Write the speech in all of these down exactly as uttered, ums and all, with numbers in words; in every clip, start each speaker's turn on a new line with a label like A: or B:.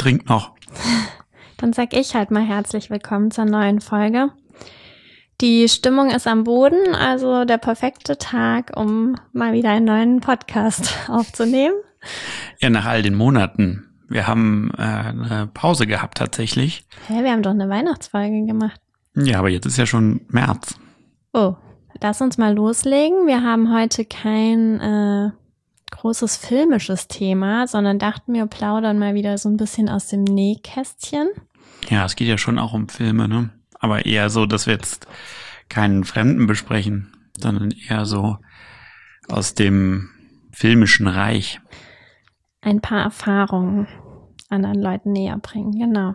A: trinke noch.
B: Dann sag ich halt mal herzlich willkommen zur neuen Folge. Die Stimmung ist am Boden, also der perfekte Tag, um mal wieder einen neuen Podcast aufzunehmen.
A: Ja, nach all den Monaten. Wir haben äh, eine Pause gehabt tatsächlich.
B: Hä, wir haben doch eine Weihnachtsfolge gemacht.
A: Ja, aber jetzt ist ja schon März.
B: Oh, lass uns mal loslegen. Wir haben heute kein äh, großes filmisches Thema, sondern dachten wir plaudern mal wieder so ein bisschen aus dem Nähkästchen.
A: Ja, es geht ja schon auch um Filme, ne? Aber eher so, dass wir jetzt keinen Fremden besprechen, sondern eher so aus dem filmischen Reich.
B: Ein paar Erfahrungen anderen Leuten näher bringen, genau.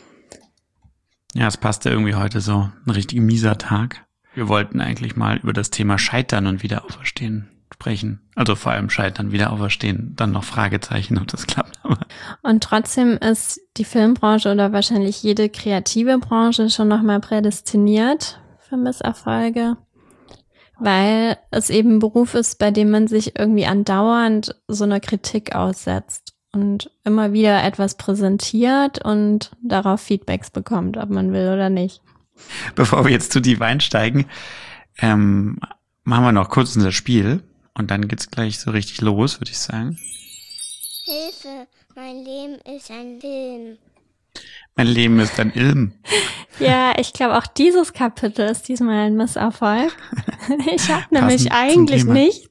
A: Ja, es passte irgendwie heute so, ein richtig mieser Tag. Wir wollten eigentlich mal über das Thema Scheitern und Wiederauferstehen sprechen. Also vor allem Scheitern, Wiederauferstehen, dann noch Fragezeichen, ob das klappt. Aber
B: und trotzdem ist die Filmbranche oder wahrscheinlich jede kreative Branche schon nochmal prädestiniert für Misserfolge, weil es eben ein Beruf ist, bei dem man sich irgendwie andauernd so einer Kritik aussetzt und immer wieder etwas präsentiert und darauf Feedbacks bekommt, ob man will oder nicht.
A: Bevor wir jetzt zu tief einsteigen, ähm, machen wir noch kurz unser Spiel und dann geht's gleich so richtig los, würde ich sagen.
C: Hilfe, mein Leben ist ein Film.
A: Mein Leben ist ein Ilm.
B: Ja, ich glaube auch dieses Kapitel ist diesmal ein Misserfolg. Ich habe nämlich
A: Passend
B: eigentlich
A: zum Thema.
B: nichts.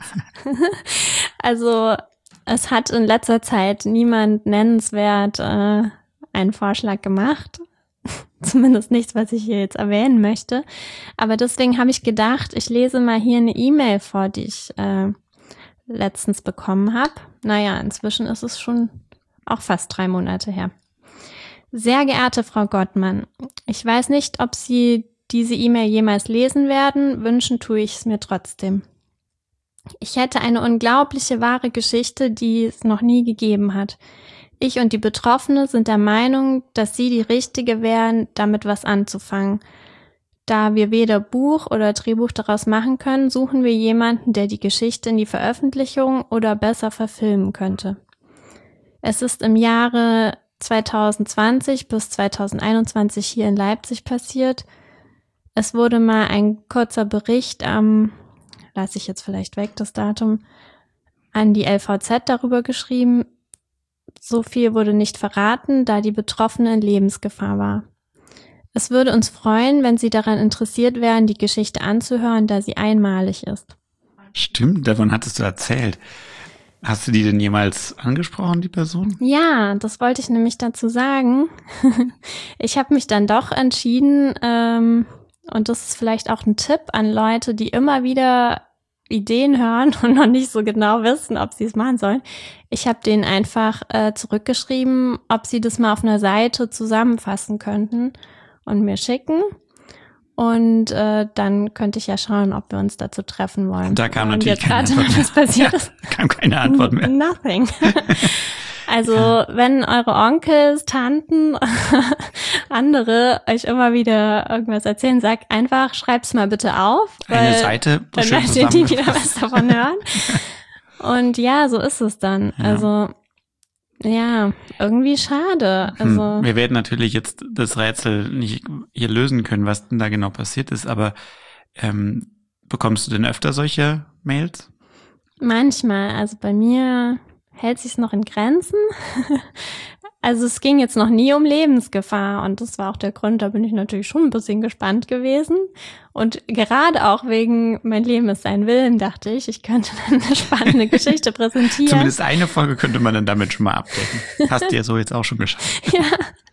B: Also es hat in letzter Zeit niemand nennenswert äh, einen Vorschlag gemacht. Zumindest nichts, was ich hier jetzt erwähnen möchte. Aber deswegen habe ich gedacht, ich lese mal hier eine E-Mail vor, die ich äh, letztens bekommen habe. Naja, inzwischen ist es schon auch fast drei Monate her. Sehr geehrte Frau Gottmann, ich weiß nicht, ob Sie diese E-Mail jemals lesen werden, wünschen tue ich es mir trotzdem. Ich hätte eine unglaubliche, wahre Geschichte, die es noch nie gegeben hat. Ich und die Betroffene sind der Meinung, dass Sie die Richtige wären, damit was anzufangen. Da wir weder Buch oder Drehbuch daraus machen können, suchen wir jemanden, der die Geschichte in die Veröffentlichung oder besser verfilmen könnte. Es ist im Jahre zwanzig zwanzig bis zwanzig einundzwanzig hier in Leipzig passiert. Es wurde mal ein kurzer Bericht am, lasse ich jetzt vielleicht weg, das Datum, an die L V Z darüber geschrieben. So viel wurde nicht verraten, da die Betroffene in Lebensgefahr war. Es würde uns freuen, wenn Sie daran interessiert wären, die Geschichte anzuhören, da sie einmalig ist.
A: Stimmt, davon hattest du erzählt. Hast du die denn jemals angesprochen, die Person?
B: Ja, das wollte ich nämlich dazu sagen. Ich habe mich dann doch entschieden, ähm, und das ist vielleicht auch ein Tipp an Leute, die immer wieder Ideen hören und noch nicht so genau wissen, ob sie es machen sollen. Ich habe denen einfach äh, zurückgeschrieben, ob sie das mal auf einer Seite zusammenfassen könnten und mir schicken. Und äh, dann könnte ich ja schauen, ob wir uns dazu treffen wollen.
A: Da kam
B: und
A: natürlich
B: jetzt
A: keine
B: rate
A: Antwort
B: mal, was
A: mehr.
B: passiert
A: Ja,
B: ist.
A: da kam keine Antwort mehr.
B: Nothing. Also ja. Wenn eure Onkels, Tanten, andere euch immer wieder irgendwas erzählen, sagt einfach, schreib's mal bitte auf.
A: Eine
B: weil
A: Seite,
B: dann
A: schön
B: möchtet ihr wieder
A: zusammengefasst.
B: was davon hören. Und ja, so ist es dann.
A: Ja.
B: Also ja, irgendwie schade. Also
A: Hm, wir werden natürlich jetzt das Rätsel nicht hier lösen können, was denn da genau passiert ist, aber ähm, bekommst du denn öfter solche Mails?
B: manchmal, also bei mir hält sich's noch in Grenzen. Also es ging jetzt noch nie um Lebensgefahr und das war auch der Grund, da bin ich natürlich schon ein bisschen gespannt gewesen. Und gerade auch wegen Mein Leben ist ein Willen, dachte ich, ich könnte dann eine spannende Geschichte präsentieren.
A: Zumindest eine Folge könnte man dann damit schon mal abdecken. Hast du ja so jetzt auch schon geschafft.
B: Ja,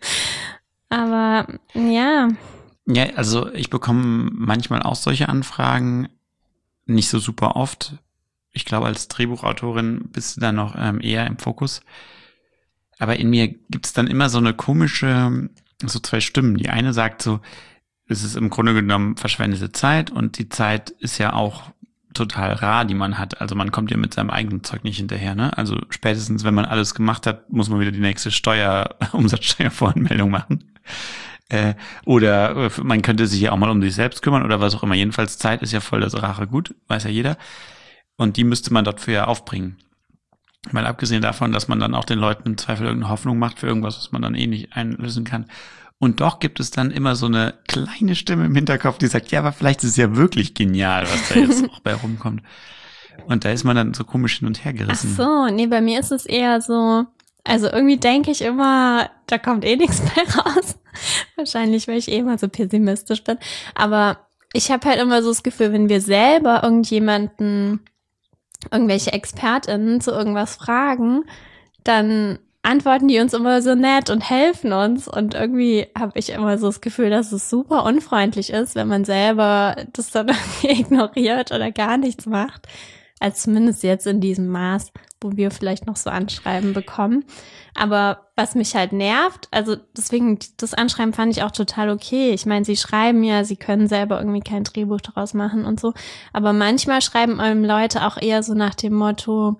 B: aber ja,
A: Ja, also ich bekomme manchmal auch solche Anfragen, nicht so super oft. Ich glaube, als Drehbuchautorin bist du da noch ähm, eher im Fokus. Aber in mir gibt's dann immer so eine komische, so zwei Stimmen. Die eine sagt so, es ist im Grunde genommen verschwendete Zeit und die Zeit ist ja auch total rar, die man hat. Also man kommt ja mit seinem eigenen Zeug nicht hinterher, ne? Also spätestens, wenn man alles gemacht hat, muss man wieder die nächste Steuer, Umsatzsteuervoranmeldung machen. Äh, oder äh, man könnte sich ja auch mal um sich selbst kümmern oder was auch immer. Jedenfalls Zeit ist ja voll das rare Gut, weiß ja jeder. Und die müsste man dort für ja aufbringen. Mal abgesehen davon, dass man dann auch den Leuten im Zweifel irgendeine Hoffnung macht für irgendwas, was man dann eh nicht einlösen kann. Und doch gibt es dann immer so eine kleine Stimme im Hinterkopf, die sagt, ja, aber vielleicht ist es ja wirklich genial, was da jetzt auch bei rumkommt. Und da ist man dann so komisch hin und her gerissen.
B: Ach so, nee, bei mir ist es eher so, also irgendwie denke ich immer, da kommt eh nichts mehr raus. Wahrscheinlich, weil ich eh immer so pessimistisch bin. Aber ich habe halt immer so das Gefühl, wenn wir selber irgendjemanden, irgendwelche ExpertInnen zu irgendwas fragen, dann antworten die uns immer so nett und helfen uns. Und irgendwie habe ich immer so das Gefühl, dass es super unfreundlich ist, wenn man selber das dann irgendwie ignoriert oder gar nichts macht. Also zumindest jetzt in diesem Maß, wo wir vielleicht noch so Anschreiben bekommen. Aber was mich halt nervt, also deswegen, das Anschreiben fand ich auch total okay. Ich meine, sie schreiben ja, sie können selber irgendwie kein Drehbuch daraus machen und so. Aber manchmal schreiben einem Leute auch eher so nach dem Motto,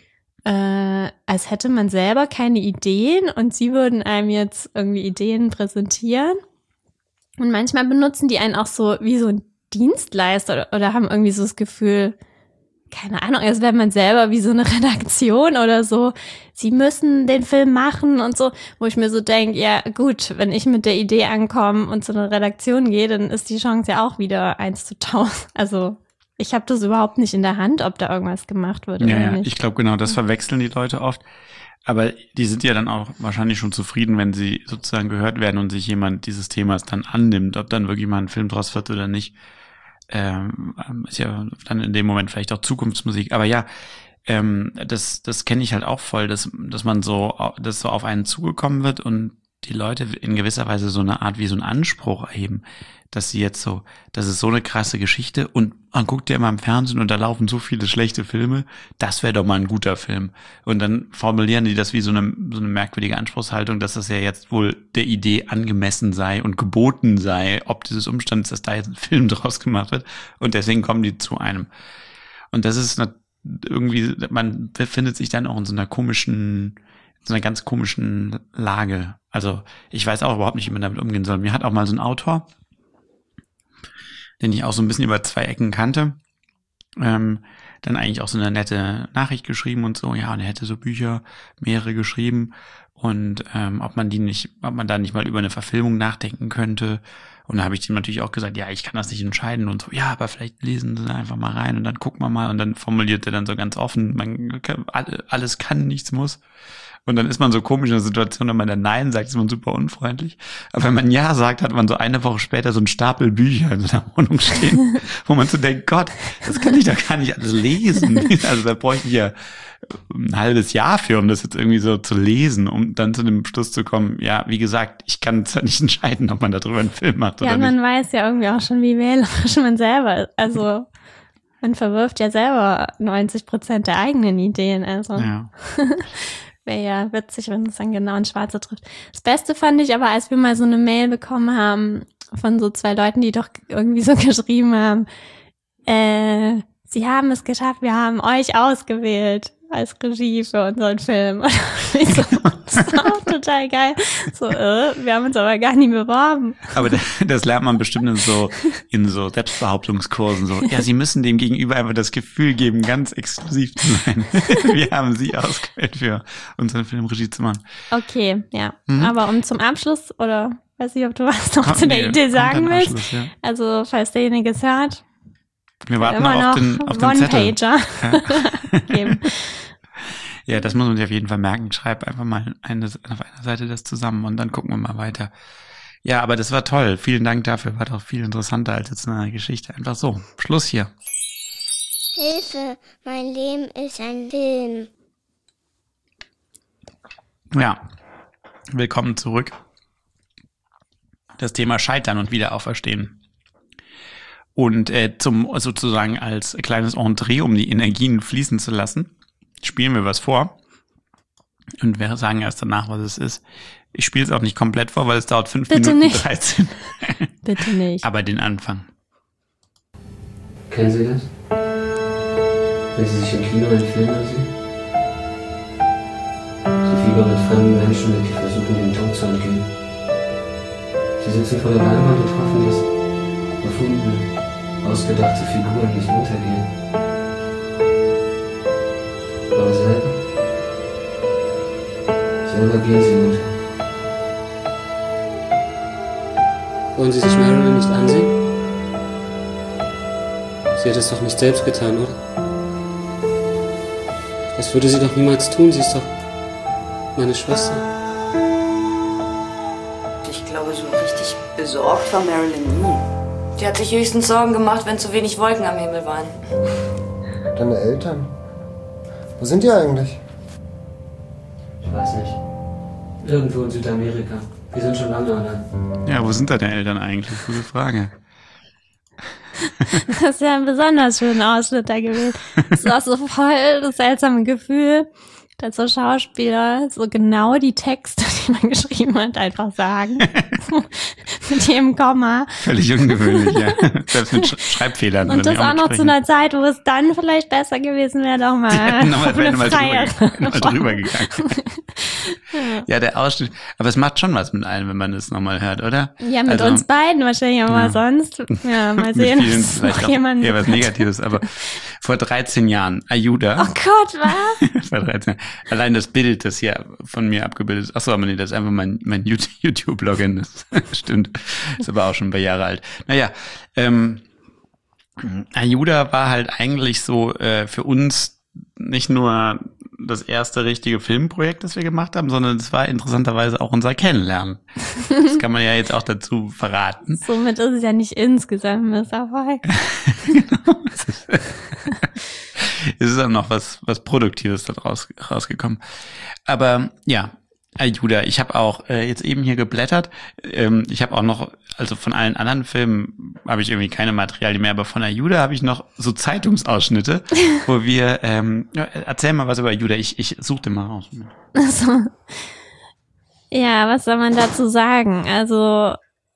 B: äh, als hätte man selber keine Ideen und sie würden einem jetzt irgendwie Ideen präsentieren. Und manchmal benutzen die einen auch so wie so ein Dienstleister oder, oder haben irgendwie so das Gefühl, keine Ahnung, als wäre man selber wie so eine Redaktion oder so. Sie müssen den Film machen und so, wo ich mir so denke, ja gut, wenn ich mit der Idee ankomme und zu einer Redaktion gehe, dann ist die Chance ja auch wieder eins zu tausend. Also ich habe das überhaupt nicht in der Hand, ob da irgendwas gemacht wird oder
A: Ja,
B: nicht.
A: ich glaube genau, das verwechseln die Leute oft. Aber die sind ja dann auch wahrscheinlich schon zufrieden, wenn sie sozusagen gehört werden und sich jemand dieses Themas dann annimmt, ob dann wirklich mal ein Film draus wird oder nicht. Ähm, ist ja dann in dem Moment vielleicht auch Zukunftsmusik. Aber ja, ähm, das das kenne ich halt auch voll, dass dass man so, dass so auf einen zugekommen wird und die Leute in gewisser Weise so eine Art wie so einen Anspruch erheben, dass sie jetzt so, das ist so eine krasse Geschichte und man guckt ja immer im Fernsehen und da laufen so viele schlechte Filme, das wäre doch mal ein guter Film. Und dann formulieren die das wie so eine, so eine merkwürdige Anspruchshaltung, dass das ja jetzt wohl der Idee angemessen sei und geboten sei, ob dieses Umstands, dass da jetzt ein Film draus gemacht wird. Und deswegen kommen die zu einem. Und das ist eine, irgendwie, man befindet sich dann auch in so einer komischen, in so einer ganz komischen Lage. Also ich weiß auch überhaupt nicht, wie man damit umgehen soll. Mir hat auch mal so ein Autor, den ich auch so ein bisschen über zwei Ecken kannte, ähm, dann eigentlich auch so eine nette Nachricht geschrieben und so, ja, und er hätte so Bücher, mehrere geschrieben und ähm, ob man die nicht, ob man da nicht mal über eine Verfilmung nachdenken könnte. Und da habe ich dem natürlich auch gesagt, ja, ich kann das nicht entscheiden und so, ja, aber vielleicht lesen Sie einfach mal rein und dann gucken wir mal und dann formuliert er dann so ganz offen, man alles kann, nichts muss. Und dann ist man so komisch in der Situation, wenn man dann Nein sagt, ist man super unfreundlich. Aber wenn man Ja sagt, hat man so eine Woche später so einen Stapel Bücher in seiner Wohnung stehen, wo man so denkt, Gott, das kann ich doch gar nicht alles lesen. Also da bräuchte ich ja ein halbes Jahr für, um das jetzt irgendwie so zu lesen, um dann zu dem Schluss zu kommen, ja, wie gesagt, ich kann zwar nicht entscheiden, ob man darüber einen Film macht oder
B: ja,
A: nicht.
B: man weiß ja irgendwie auch schon, wie wählerisch man selber ist. Also man verwirft ja selber neunzig Prozent der eigenen Ideen. Also
A: Ja.
B: wäre ja witzig, wenn es dann genau ins Schwarze trifft. Das Beste fand ich aber, als wir mal so eine Mail bekommen haben von so zwei Leuten, die doch irgendwie so geschrieben haben, äh, sie haben es geschafft, wir haben euch ausgewählt als Regie für unseren Film. Und ich so, das ist auch total geil. So, äh, wir haben uns aber gar nie beworben.
A: Aber das lernt man bestimmt in so, in so Selbstbehauptungskursen so. Ja, Sie müssen dem Gegenüber einfach das Gefühl geben, ganz exklusiv zu sein. Wir haben Sie ausgewählt für unseren Film Regie zu machen.
B: Okay, ja.
A: Mhm.
B: Aber um zum Abschluss, oder weiß nicht, ob du was noch
A: Komm,
B: zu der
A: nee,
B: Idee
A: kommt
B: sagen
A: am
B: willst.
A: Abschluss, ja.
B: Also, falls derjenige es hört,
A: Wir warten
B: immer
A: noch
B: noch
A: auf den, auf den Zettel.
B: One-Pager
A: Ja.
B: geben.
A: Ja, das muss man sich auf jeden Fall merken. Schreib einfach mal eine, auf einer Seite das zusammen und dann gucken wir mal weiter. Ja, aber das war toll. Vielen Dank dafür. War doch viel interessanter als jetzt eine Geschichte. Einfach so. Schluss hier.
C: Hilfe, mein Leben ist ein Film.
A: Ja. Willkommen zurück. Das Thema Scheitern und Wiederauferstehen. Und äh, zum sozusagen als kleines Entree, um die Energien fließen zu lassen, spielen wir was vor. Und wir sagen erst danach, was es ist. Ich spiele es auch nicht komplett vor, weil es dauert fünf
B: Bitte
A: Minuten
B: nicht.
A: dreizehn.
B: Bitte nicht.
A: Aber den Anfang.
D: Kennen Sie das? Wenn Sie sich im Kino einen Film ansehen? Sie fiebern mit fremden Menschen mit, die versuchen, dem Tod zu entgehen. Sie sitzen vor der Leinwand und hoffen, dass erfundene, ausgedachte Figuren nicht untergehen. Aber selber Darüber gehen Sie unter. Wollen Sie sich Marilyn nicht ansehen? Sie hat es doch nicht selbst getan, oder? Das würde sie doch niemals tun, sie ist doch meine Schwester.
E: Ich glaube, so richtig besorgt war Marilyn nie. Die hat sich höchstens Sorgen gemacht, wenn zu wenig Wolken am Himmel waren.
F: Deine Eltern? Wo sind die eigentlich?
D: Ich weiß nicht. Irgendwo in Südamerika. Wir sind schon lange allein.
A: Ja, wo sind deine Eltern eigentlich? Gute Frage.
B: Das ist ja ein besonders schöner Ausschnitt da gewesen. Das ist auch so voll das seltsame Gefühl, dass so Schauspieler so genau die Texte, die man geschrieben hat, einfach sagen. Mit jedem Komma.
A: Völlig ungewöhnlich, ja. Selbst mit Sch Schreibfehlern.
B: Und das auch noch zu einer Zeit, wo es dann vielleicht besser gewesen wäre, doch mal
A: nochmal
B: eine freie
A: drüber, drüber gegangen. Ja, der Ausschnitt. Aber es macht schon was mit einem, wenn man das nochmal hört, oder?
B: Ja, mit
A: also,
B: uns beiden wahrscheinlich, aber
A: ja.
B: sonst. Ja, mal sehen.
A: Mit vielen vielleicht auch
B: jemand
A: eher was Negatives, aber vor dreizehn Jahren, Ayuda.
B: Oh Gott, was?
A: Vor dreizehn Jahren. Allein das Bild, das hier von mir abgebildet ist. Achso, aber nee, das ist einfach mein, mein YouTube-Login. Das stimmt. Ist aber auch schon ein paar Jahre alt. Naja, ähm, Ayuda war halt eigentlich so äh, für uns nicht nur das erste richtige Filmprojekt, das wir gemacht haben, sondern es war interessanterweise auch unser Kennenlernen. Das kann man ja jetzt auch dazu verraten.
B: Somit ist es ja nicht insgesamt ein Misserfolg.
A: Genau. Es ist, es ist auch noch was, was Produktives da raus, rausgekommen. Aber ja, Ayuda, ich habe auch äh, jetzt eben hier geblättert. Ähm, ich habe auch noch, also von allen anderen Filmen habe ich irgendwie keine Materialien mehr, aber von Ayuda habe ich noch so Zeitungsausschnitte, wo wir, ähm, ja, erzähl mal was über Ayuda, ich, ich suche den mal raus.
B: Also, ja, was soll man dazu sagen? Also,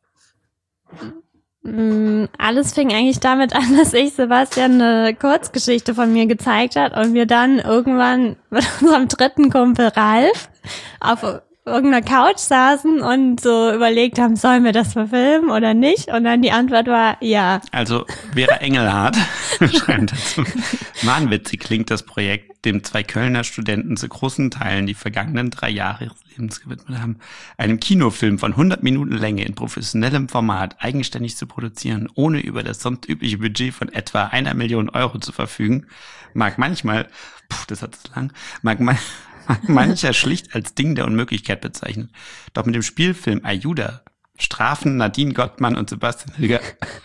B: mh, alles fing eigentlich damit an, dass ich Sebastian eine Kurzgeschichte von mir gezeigt hat und wir dann irgendwann mit unserem dritten Kumpel Ralf auf irgendeiner Couch saßen und so überlegt haben, sollen wir das verfilmen oder nicht? Und dann die Antwort war ja.
A: Also Vera Engelhardt schreibt dazu, wahnwitzig klingt das Projekt, dem zwei Kölner Studenten zu großen Teilen die vergangenen drei Jahre ihres Lebens gewidmet haben, einen Kinofilm von hundert Minuten Länge in professionellem Format eigenständig zu produzieren, ohne über das sonst übliche Budget von etwa einer Million Euro zu verfügen, mag manchmal, puh, das hat es lang, mag man mancher schlicht als Ding der Unmöglichkeit bezeichnen. Doch mit dem Spielfilm Ayuda strafen Nadine Gottmann und Sebastian Hilger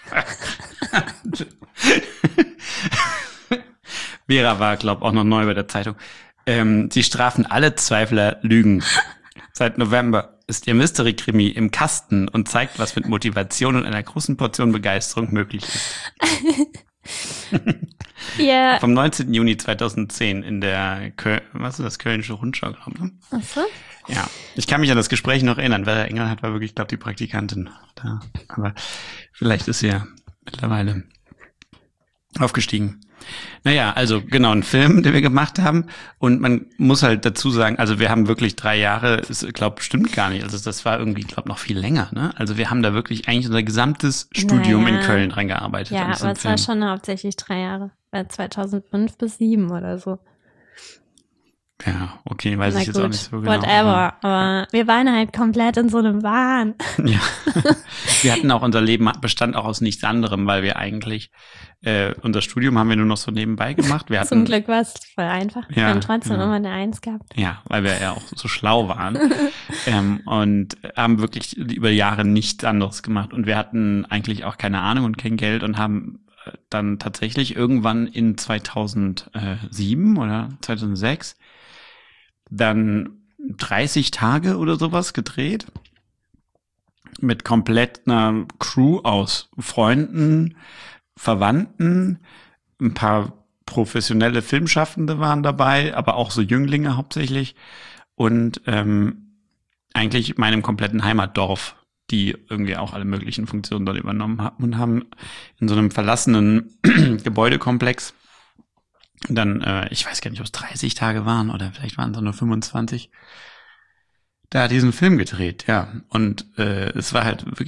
A: Vera war, glaub auch noch neu bei der Zeitung. Ähm, sie strafen alle Zweifler Lügen. Seit November ist ihr Mystery-Krimi im Kasten und zeigt, was mit Motivation und einer großen Portion Begeisterung möglich ist.
B: Yeah.
A: Vom neunzehnten Juni zweitausendzehn in der Köl was ist das, Kölnische Rundschau, glaube ich. Ne?
B: Ach so.
A: Ja, ich kann mich an das Gespräch noch erinnern, weil der Engelhardt war wirklich, glaube die Praktikantin da. Aber vielleicht ist sie ja mittlerweile aufgestiegen. Naja, also genau, ein Film, den wir gemacht haben. Und man muss halt dazu sagen, also wir haben wirklich drei Jahre, ich glaube, stimmt gar nicht. Also das war irgendwie, glaube noch viel länger. Ne? Also wir haben da wirklich eigentlich unser gesamtes Studium
B: naja.
A: in Köln dran gearbeitet.
B: Ja, aber es war schon hauptsächlich drei Jahre. zweitausendfünf bis sieben oder so.
A: Ja, okay, weiß
B: Na
A: ich jetzt
B: gut,
A: auch nicht so genau.
B: whatever. Aber wir waren halt komplett in so einem Wahn.
A: Ja, wir hatten auch, unser Leben bestand auch aus nichts anderem, weil wir eigentlich, äh, unser Studium haben wir nur noch so nebenbei gemacht. Wir hatten,
B: Zum Glück war es voll einfach.
A: Ja,
B: wir haben trotzdem
A: ja.
B: immer eine Eins gehabt.
A: Ja, weil wir ja auch so schlau waren ähm, und haben wirklich über Jahre nichts anderes gemacht. Und wir hatten eigentlich auch keine Ahnung und kein Geld und haben dann tatsächlich irgendwann in zweitausendsieben oder zweitausendsechs dann dreißig Tage oder sowas gedreht. Mit komplett einer Crew aus Freunden, Verwandten, ein paar professionelle Filmschaffende waren dabei, aber auch so Jünglinge hauptsächlich. Und ähm, eigentlich meinem kompletten Heimatdorf, die irgendwie auch alle möglichen Funktionen dort übernommen haben und haben in so einem verlassenen Gebäudekomplex dann, äh, ich weiß gar nicht, ob es dreißig Tage waren oder vielleicht waren es nur fünfundzwanzig, da diesen Film gedreht, ja. Und äh, es war halt wirklich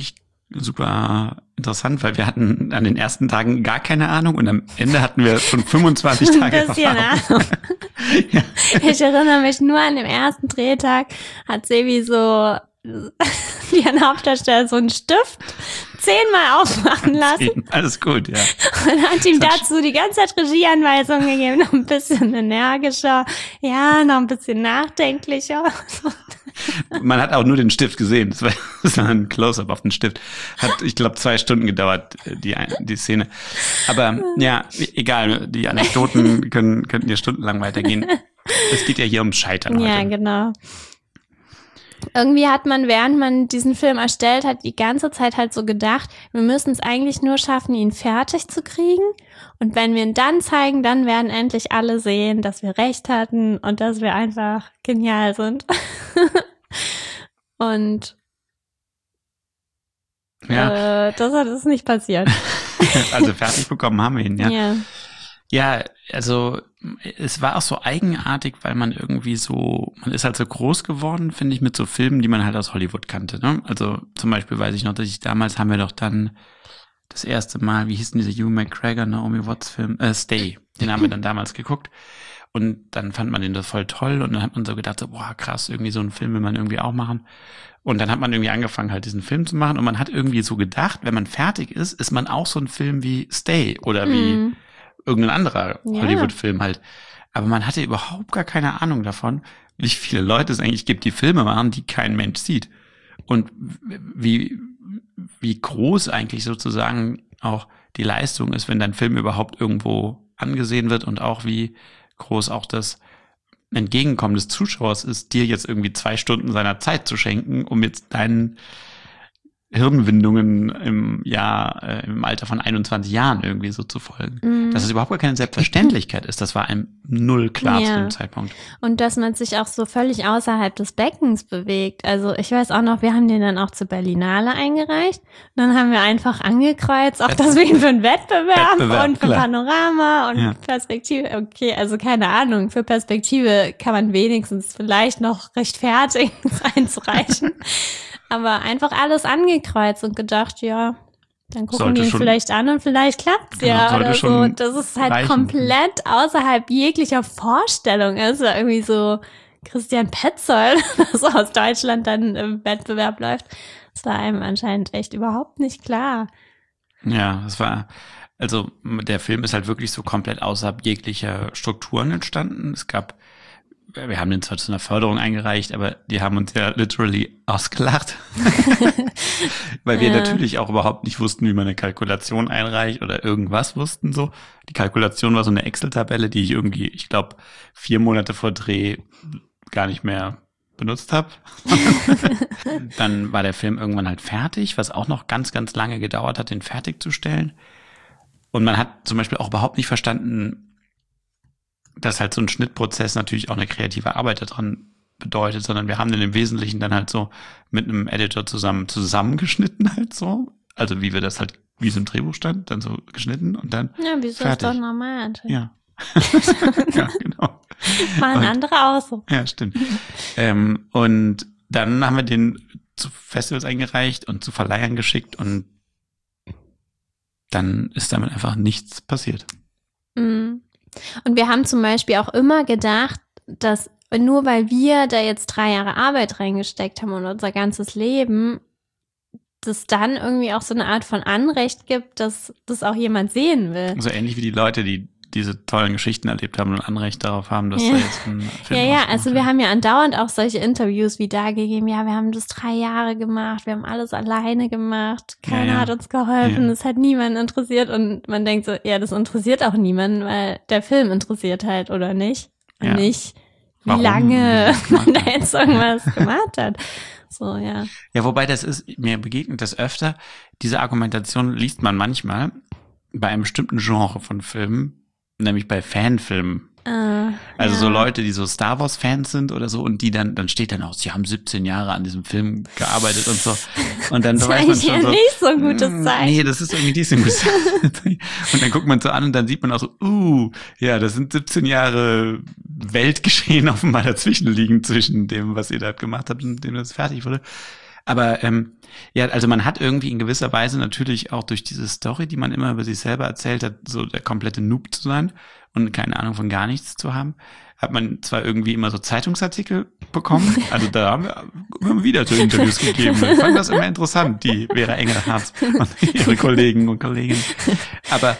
A: super interessant, weil wir hatten an den ersten Tagen gar keine Ahnung und am Ende hatten wir schon fünfundzwanzig Tage
B: Ein bisschen
A: Erfahrung.
B: Ahnung.
A: Ja.
B: Ich erinnere mich nur an den ersten Drehtag, hat Sebi so wie ein Hauptdarsteller so einen Stift zehnmal aufmachen lassen.
A: Alles gut, ja.
B: Und hat ihm dazu die ganze Zeit Regieanweisungen gegeben, noch ein bisschen energischer, ja, noch ein bisschen nachdenklicher.
A: Man hat auch nur den Stift gesehen. Das war, das war ein Close-up auf den Stift. Hat, ich glaube, zwei Stunden gedauert, die, die Szene. Aber ja, egal, die Anekdoten können, könnten ja stundenlang weitergehen. Es geht ja hier ums Scheitern heute.
B: Ja, genau. Irgendwie hat man, während man diesen Film erstellt hat, die ganze Zeit halt so gedacht, wir müssen es eigentlich nur schaffen, ihn fertig zu kriegen. Und wenn wir ihn dann zeigen, dann werden endlich alle sehen, dass wir recht hatten und dass wir einfach genial sind. Und
A: ja.
B: äh, das hat es nicht passiert.
A: Also fertig bekommen haben wir ihn, ja.
B: Ja.
A: Ja, also es war auch so eigenartig, weil man irgendwie so, man ist halt so groß geworden, finde ich, mit so Filmen, die man halt aus Hollywood kannte, ne? Also zum Beispiel weiß ich noch, dass ich damals haben wir doch dann das erste Mal, wie hieß denn dieser Hugh McGregor, Naomi Watts Film, äh, Stay, den haben wir dann damals geguckt und dann fand man den das voll toll und dann hat man so gedacht, so, boah krass, irgendwie so einen Film will man irgendwie auch machen und dann hat man irgendwie angefangen halt diesen Film zu machen und man hat irgendwie so gedacht, wenn man fertig ist, ist man auch so ein Film wie Stay oder wie
B: Mhm.
A: irgendein anderer
B: Ja.
A: Hollywood-Film halt. Aber man hatte überhaupt gar keine Ahnung davon, wie viele Leute es eigentlich gibt, die Filme machen, die kein Mensch sieht. Und wie, wie groß eigentlich sozusagen auch die Leistung ist, wenn dein Film überhaupt irgendwo angesehen wird und auch wie groß auch das Entgegenkommen des Zuschauers ist, dir jetzt irgendwie zwei Stunden seiner Zeit zu schenken, um jetzt deinen Hirnwindungen im Jahr, äh, im Alter von einundzwanzig Jahren irgendwie so zu folgen.
B: Mhm.
A: Dass es überhaupt gar keine Selbstverständlichkeit ist, das war einem null klar
B: Ja.
A: zu dem Zeitpunkt.
B: Und dass man sich auch so völlig außerhalb des Beckens bewegt. Also ich weiß auch noch, wir haben den dann auch zur Berlinale eingereicht. Und dann haben wir einfach angekreuzt, auch dass wir ihn für einen Wettbewerb,
A: Wettbewerb,
B: und für
A: klar.
B: Panorama und
A: Ja.
B: Perspektive. Okay, also keine Ahnung. Für Perspektive kann man wenigstens vielleicht noch rechtfertigen, es einzureichen. Aber einfach alles angekreuzt und gedacht, ja, dann gucken
A: Sollte
B: die ihn
A: schon-
B: vielleicht an und vielleicht klappt's
A: Genau,
B: ja
A: sollte
B: oder so.
A: schon
B: Das ist halt
A: reichen.
B: komplett außerhalb jeglicher Vorstellung. Es ist ja irgendwie so Christian Petzold, das aus Deutschland dann im Wettbewerb läuft. Das war einem anscheinend echt überhaupt nicht klar.
A: Ja, das war, also der Film ist halt wirklich so komplett außerhalb jeglicher Strukturen entstanden. Es gab, wir haben den zwar zu einer Förderung eingereicht, aber die haben uns ja literally ausgelacht. Weil wir
B: Ja.
A: natürlich auch überhaupt nicht wussten, wie man eine Kalkulation einreicht oder irgendwas wussten so. Die Kalkulation war so eine Excel-Tabelle, die ich irgendwie, ich glaube, vier Monate vor Dreh gar nicht mehr benutzt habe. Dann war der Film irgendwann halt fertig, was auch noch ganz, ganz lange gedauert hat, den fertigzustellen. Und man hat zum Beispiel auch überhaupt nicht verstanden, dass halt so ein Schnittprozess natürlich auch eine kreative Arbeit daran bedeutet, sondern wir haben den im Wesentlichen dann halt so mit einem Editor zusammen zusammengeschnitten halt so. Also wie wir das halt, wie es im Drehbuch stand, dann so geschnitten und dann
B: Ja, wieso
A: fertig.
B: ist doch normal.
A: Ja. Ja, genau.
B: Machen
A: Und-
B: andere auch so.
A: Ja, stimmt. ähm, und dann haben wir den zu Festivals eingereicht und zu Verleihern geschickt und dann ist damit einfach nichts passiert.
B: Mhm. Und wir haben zum Beispiel auch immer gedacht, dass nur weil wir da jetzt drei Jahre Arbeit reingesteckt haben und unser ganzes Leben, dass dann irgendwie auch so eine Art von Anrecht gibt, dass das auch jemand sehen will.
A: So ähnlich wie die Leute, die diese tollen Geschichten erlebt haben und Anrecht darauf haben, dass
B: Ja.
A: da jetzt ein Film
B: Ja, ja,
A: rauskommt.
B: also wir haben ja andauernd auch solche Interviews wie da gegeben. Ja, wir haben das drei Jahre gemacht, wir haben alles alleine gemacht, keiner
A: Ja, ja.
B: hat uns geholfen,
A: Ja.
B: es hat niemanden interessiert und man denkt so, ja, das interessiert auch niemanden, weil der Film interessiert halt, oder nicht? Und
A: Ja.
B: nicht, wie
A: Warum
B: lange
A: die das
B: man da
A: gemacht
B: jetzt irgendwas gemacht hat. So, ja.
A: Ja, wobei das ist, mir begegnet das öfter, diese Argumentation liest man manchmal bei einem bestimmten Genre von Filmen, nämlich bei Fanfilmen.
B: Äh,
A: Also
B: ja.
A: so Leute, die so Star Wars Fans sind oder so und die dann, dann steht dann auch, sie haben siebzehn Jahre an diesem Film gearbeitet und so. Und dann
B: Das ist
A: weiß man
B: eigentlich
A: schon
B: ja
A: so,
B: nicht so ein gutes
A: "Mm,
B: Zeichen."
A: Nee, das ist irgendwie nicht so ein gutes Zeichen. Und dann guckt man so an und dann sieht man auch so, uh, ja, das sind siebzehn Jahre Weltgeschehen offenbar dazwischen liegen, zwischen dem, was ihr da gemacht habt und dem, das fertig wurde. Aber ähm, ja, also man hat irgendwie in gewisser Weise natürlich auch durch diese Story, die man immer über sich selber erzählt hat, so der komplette Noob zu sein und keine Ahnung von gar nichts zu haben, hat man zwar irgendwie immer so Zeitungsartikel bekommen, also da haben wir immer wieder so Interviews gegeben. Ich fand das immer interessant, die Vera Engelhardt und ihre Kollegen und Kolleginnen. Aber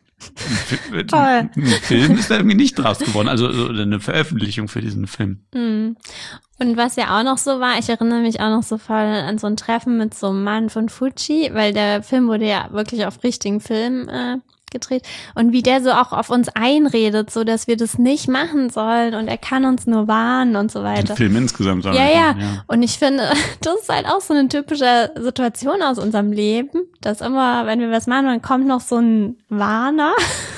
A: ein, ein Film ist da irgendwie nicht draus geworden, also so eine Veröffentlichung für diesen Film.
B: Mhm. Und was ja auch noch so war, ich erinnere mich auch noch so voll an so ein Treffen mit so einem Mann von Fuji, weil der Film wurde ja wirklich auf richtigen Film äh, gedreht und wie der so auch auf uns einredet, so dass wir das nicht machen sollen und er kann uns nur warnen und so weiter.
A: Den Film insgesamt.
B: Ja, ja, ja. Und ich finde, das ist halt auch so eine typische Situation aus unserem Leben, dass immer, wenn wir was machen, dann kommt noch so ein Warner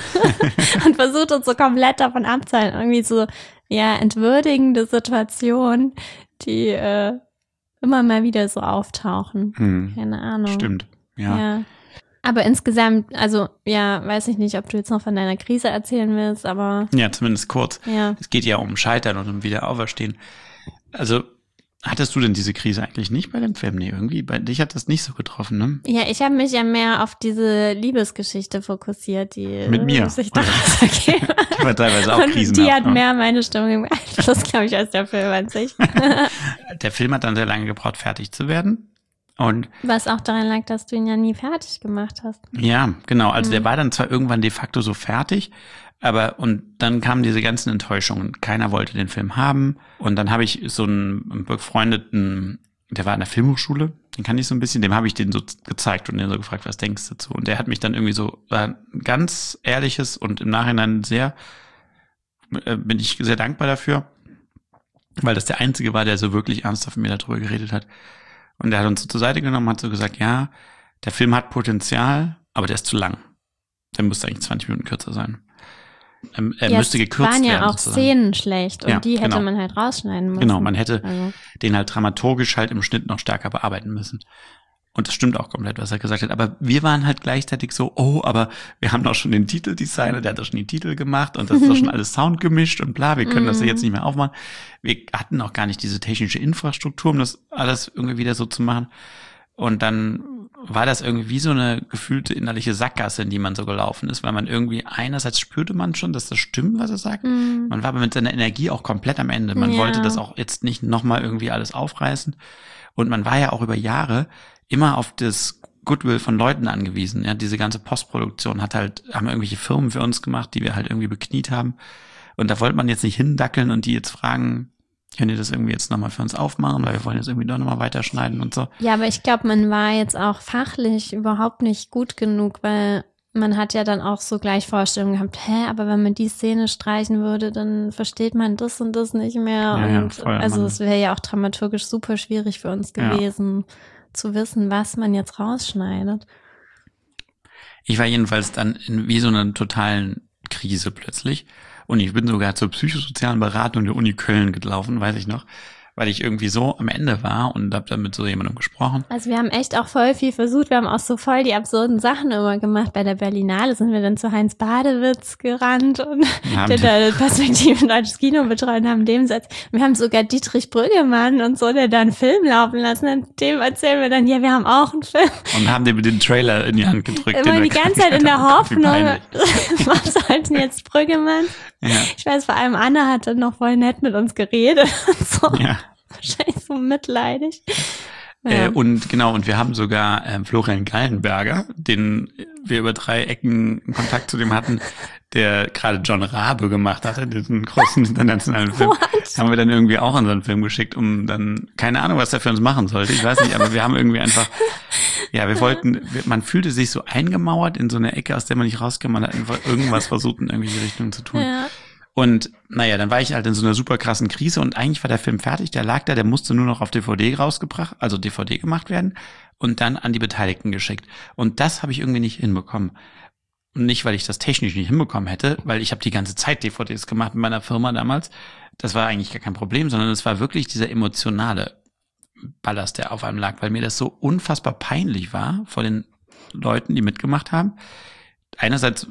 B: und versucht uns so komplett davon abzuhalten. Irgendwie so, ja, entwürdigende Situationen, die äh, immer mal wieder so auftauchen. Hm. Keine Ahnung.
A: Stimmt, ja. ja.
B: Aber insgesamt, also ja, weiß ich nicht, ob du jetzt noch von deiner Krise erzählen willst, aber...
A: Ja, zumindest kurz.
B: Ja.
A: Es geht ja um Scheitern und um Wiederauferstehen. Also, hattest du denn diese Krise eigentlich nicht bei dem Film? Nee, irgendwie, bei dich hat das nicht so getroffen, ne?
B: Ja, ich habe mich ja mehr auf diese Liebesgeschichte fokussiert, die
A: mit mir
B: sich daraus ergeben.
A: Die war teilweise auch krisenhaft.
B: Und die hat mehr meine Stimmung beeinflusst, glaube ich, als der Film an sich.
A: Der Film hat dann sehr lange gebraucht, fertig zu werden. Und
B: was auch daran lag, dass du ihn ja nie fertig gemacht hast.
A: Ja, genau. Also mhm. der war dann zwar irgendwann de facto so fertig, aber und dann kamen diese ganzen Enttäuschungen. Keiner wollte den Film haben. Und dann habe ich so einen befreundeten, der war an der Filmhochschule, den kann ich so ein bisschen, dem habe ich den so gezeigt und den so gefragt, was denkst du dazu? Und der hat mich dann irgendwie so, war ein ganz ehrliches und im Nachhinein sehr, äh, bin ich sehr dankbar dafür, weil das der Einzige war, der so wirklich ernsthaft mit mir darüber geredet hat. Und der hat uns so zur Seite genommen, hat so gesagt, ja, der Film hat Potenzial, aber der ist zu lang. Der müsste eigentlich zwanzig Minuten kürzer sein. Er, er ja, müsste gekürzt werden.
B: Es waren ja auch
A: sozusagen.
B: Szenen schlecht und
A: ja,
B: die hätte
A: genau.
B: man halt rausschneiden müssen.
A: Genau, man hätte
B: also.
A: den halt dramaturgisch halt im Schnitt noch stärker bearbeiten müssen. Und das stimmt auch komplett, was er gesagt hat. Aber wir waren halt gleichzeitig so, oh, aber wir haben doch schon den Titeldesigner, der hat doch schon die Titel gemacht und das ist doch schon alles Sound gemischt und bla, wir können das ja jetzt nicht mehr aufmachen. Wir hatten auch gar nicht diese technische Infrastruktur, um das alles irgendwie wieder so zu machen. Und dann war das irgendwie wie so eine gefühlte innerliche Sackgasse, in die man so gelaufen ist, weil man irgendwie einerseits spürte man schon, dass das stimmt, was er sagt. Mm. Man war aber mit seiner Energie auch komplett am Ende. Man ja. wollte das auch jetzt nicht nochmal irgendwie alles aufreißen. Und man war ja auch über Jahre immer auf das Goodwill von Leuten angewiesen. Ja, diese ganze Postproduktion hat halt, haben irgendwelche Firmen für uns gemacht, die wir halt irgendwie bekniet haben. Und da wollte man jetzt nicht hindackeln und die jetzt fragen, könnt ihr das irgendwie jetzt nochmal für uns aufmachen, weil wir wollen jetzt irgendwie doch nochmal weiterschneiden und so.
B: Ja, aber ich glaube, man war jetzt auch fachlich überhaupt nicht gut genug, weil man hat ja dann auch so gleich Vorstellungen gehabt, hä, aber wenn man die Szene streichen würde, dann versteht man das und das nicht mehr.
A: Ja,
B: und
A: ja, voll,
B: also es wäre ja auch dramaturgisch super schwierig für uns gewesen, ja. zu wissen, was man jetzt rausschneidet.
A: Ich war jedenfalls dann in wie so einer totalen Krise plötzlich. Und ich bin sogar zur psychosozialen Beratung der Uni Köln gelaufen, weiß ich noch, weil ich irgendwie so am Ende war und habe dann mit so jemandem gesprochen.
B: Also wir haben echt auch voll viel versucht. Wir haben auch so voll die absurden Sachen immer gemacht. Bei der Berlinale sind wir dann zu Heinz Badewitz gerannt und der da Perspektiven deutsches Kino betreut und haben dem Satz. Wir haben sogar Dietrich Brüggemann und so, der da einen Film laufen lassen. Und dem erzählen wir dann, ja, wir haben auch einen Film.
A: Und haben dem den Trailer in die Hand gedrückt.
B: Immer die ganze Zeit in der Hoffnung, was sollten jetzt Brüggemann? Ja. Ich weiß, vor allem Anna hat dann noch voll nett mit uns geredet und so.
A: Ja.
B: Wahrscheinlich so mitleidig. Ja.
A: Äh, und genau, und wir haben sogar äh, Florian Gallenberger, den wir über drei Ecken Kontakt zu dem hatten, der gerade John Rabe gemacht hatte, diesen großen internationalen Film.
B: What?
A: Haben wir dann irgendwie auch unseren Film geschickt, um dann, keine Ahnung, was der für uns machen sollte, ich weiß nicht, aber wir haben irgendwie einfach, ja, wir wollten, man fühlte sich so eingemauert in so eine Ecke, aus der man nicht rauskam, man hat einfach irgendwas versucht, in irgendwelche Richtungen zu tun.
B: Ja.
A: Und naja, dann war ich halt in so einer super krassen Krise und eigentlich war der Film fertig, der lag da, der musste nur noch auf D V D rausgebracht, also D V D gemacht werden und dann an die Beteiligten geschickt. Und das habe ich irgendwie nicht hinbekommen. Und nicht, weil ich das technisch nicht hinbekommen hätte, weil ich habe die ganze Zeit D V Ds gemacht mit meiner Firma damals. Das war eigentlich gar kein Problem, sondern es war wirklich dieser emotionale Ballast, der auf einem lag, weil mir das so unfassbar peinlich war vor den Leuten, die mitgemacht haben. Einerseits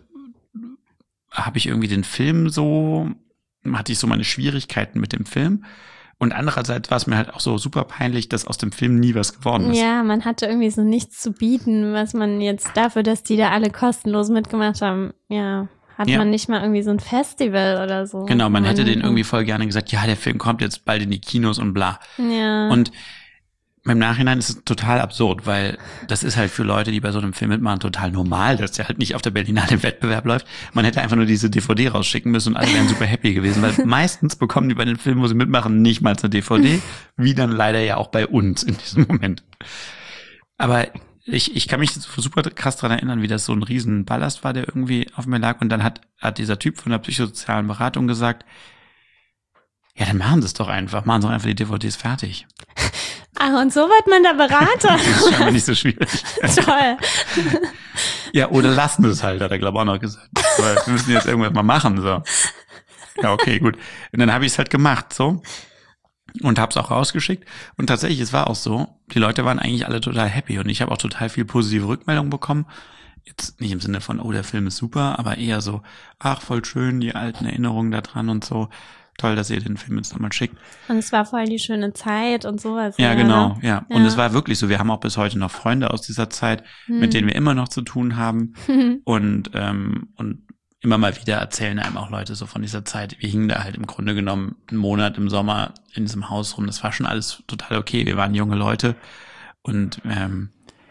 A: habe ich irgendwie den Film so, hatte ich so meine Schwierigkeiten mit dem Film Und andererseits war es mir halt auch so super peinlich, dass aus dem Film nie was geworden ist.
B: Ja, man hatte irgendwie so nichts zu bieten, was man jetzt dafür, dass die da alle kostenlos mitgemacht haben, ja, hat
A: Ja.
B: man nicht mal irgendwie so ein Festival oder so.
A: Genau, man hätte denen irgendwie voll gerne gesagt, ja, der Film kommt jetzt bald in die Kinos und bla.
B: Ja.
A: Und im Nachhinein ist es total absurd, weil das ist halt für Leute, die bei so einem Film mitmachen, total normal, dass der halt nicht auf der Berlinale im Wettbewerb läuft. Man hätte einfach nur diese D V D rausschicken müssen und alle wären super happy gewesen, weil meistens bekommen die bei den Filmen, wo sie mitmachen, nicht mal eine D V D, wie dann leider ja auch bei uns in diesem Moment. Aber ich, ich kann mich super krass daran erinnern, wie das so ein riesen Ballast war, der irgendwie auf mir lag. Und dann hat, hat dieser Typ von der psychosozialen Beratung gesagt, ja, dann machen Sie es doch einfach, machen Sie doch einfach die D V Ds fertig.
B: Ach, und so wird man der Berater.
A: Das ist scheinbar nicht so schwierig.
B: Toll.
A: Ja, oder lassen es halt, hat er, glaube ich, auch noch gesagt. Weil wir müssen jetzt irgendwas mal machen, so. Ja, okay, gut. Und dann habe ich es halt gemacht, so. Und habe es auch rausgeschickt. Und tatsächlich, es war auch so, die Leute waren eigentlich alle total happy. Und ich habe auch total viel positive Rückmeldungen bekommen. Jetzt nicht im Sinne von, oh, der Film ist super, aber eher so, ach, voll schön, die alten Erinnerungen da dran und so. Toll, dass ihr den Film jetzt nochmal schickt.
B: Und es war voll die schöne Zeit und sowas.
A: Ja, genau,
B: ne?
A: ja. Und
B: Ja.
A: es war wirklich so, wir haben auch bis heute noch Freunde aus dieser Zeit,
B: Hm.
A: mit denen wir immer noch zu tun haben. und ähm, und immer mal wieder erzählen einem auch Leute so von dieser Zeit. Wir hingen da halt im Grunde genommen einen Monat im Sommer in diesem Haus rum. Das war schon alles total okay. Wir waren junge Leute und ähm,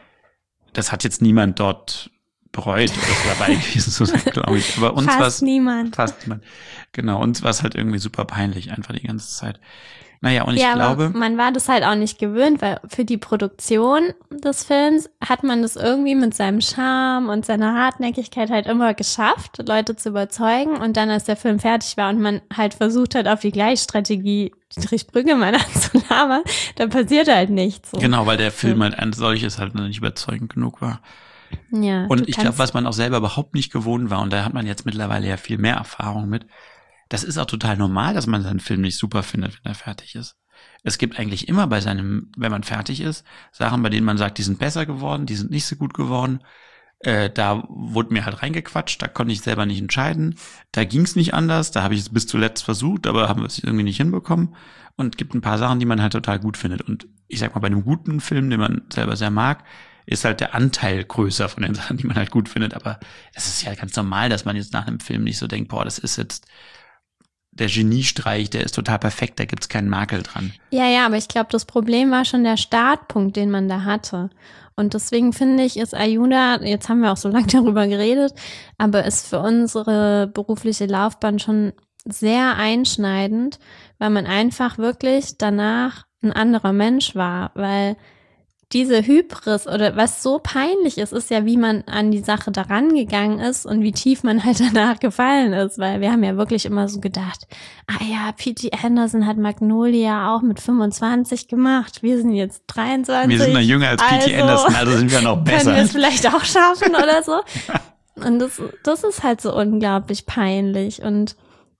A: das hat jetzt niemand dort bereut oder dabei gewesen zu sein, glaube ich. Aber uns war
B: Fast niemand.
A: Fast niemand. Genau, uns war es halt irgendwie super peinlich, einfach die ganze Zeit. Naja, und ich
B: ja,
A: glaube.
B: aber man war das halt auch nicht gewöhnt, weil für die Produktion des Films hat man das irgendwie mit seinem Charme und seiner Hartnäckigkeit halt immer geschafft, Leute zu überzeugen. Und dann, als der Film fertig war und man halt versucht hat, auf die Gleichstrategie Dietrich Brüggemann anzulabern, dann passierte halt nichts. So.
A: Genau, weil der Film halt ein solches halt noch nicht überzeugend genug war.
B: Ja,
A: Und
B: du
A: ich
B: kannst-
A: glaube, was man auch selber überhaupt nicht gewohnt war, und da hat man jetzt mittlerweile ja viel mehr Erfahrung mit, das ist auch total normal, dass man seinen Film nicht super findet, wenn er fertig ist. Es gibt eigentlich immer bei seinem, wenn man fertig ist, Sachen, bei denen man sagt, die sind besser geworden, die sind nicht so gut geworden. Äh, da wurde mir halt reingequatscht, da konnte ich selber nicht entscheiden. Da ging es nicht anders, da habe ich es bis zuletzt versucht, aber haben wir es irgendwie nicht hinbekommen. Und es gibt ein paar Sachen, die man halt total gut findet. Und ich sag mal, bei einem guten Film, den man selber sehr mag, ist halt der Anteil größer von den Sachen, die man halt gut findet. Aber es ist ja ganz normal, dass man jetzt nach einem Film nicht so denkt, boah, das ist jetzt der Geniestreich, der ist total perfekt, da gibt's keinen Makel dran.
B: Ja, ja, aber ich glaube, das Problem war schon der Startpunkt, den man da hatte. Und deswegen finde ich, ist Ayuda, jetzt haben wir auch so lange darüber geredet, aber ist für unsere berufliche Laufbahn schon sehr einschneidend, weil man einfach wirklich danach ein anderer Mensch war, weil diese Hybris oder was so peinlich ist, ist ja, wie man an die Sache daran gegangen ist und wie tief man halt danach gefallen ist, weil wir haben ja wirklich immer so gedacht, ah ja, P T Anderson hat Magnolia auch mit fünfundzwanzig gemacht, wir sind jetzt dreiundzwanzig.
A: Wir sind noch jünger als P T
B: also
A: Anderson, also sind wir noch besser.
B: können wir es vielleicht auch schaffen oder so. Und das, das ist halt so unglaublich peinlich und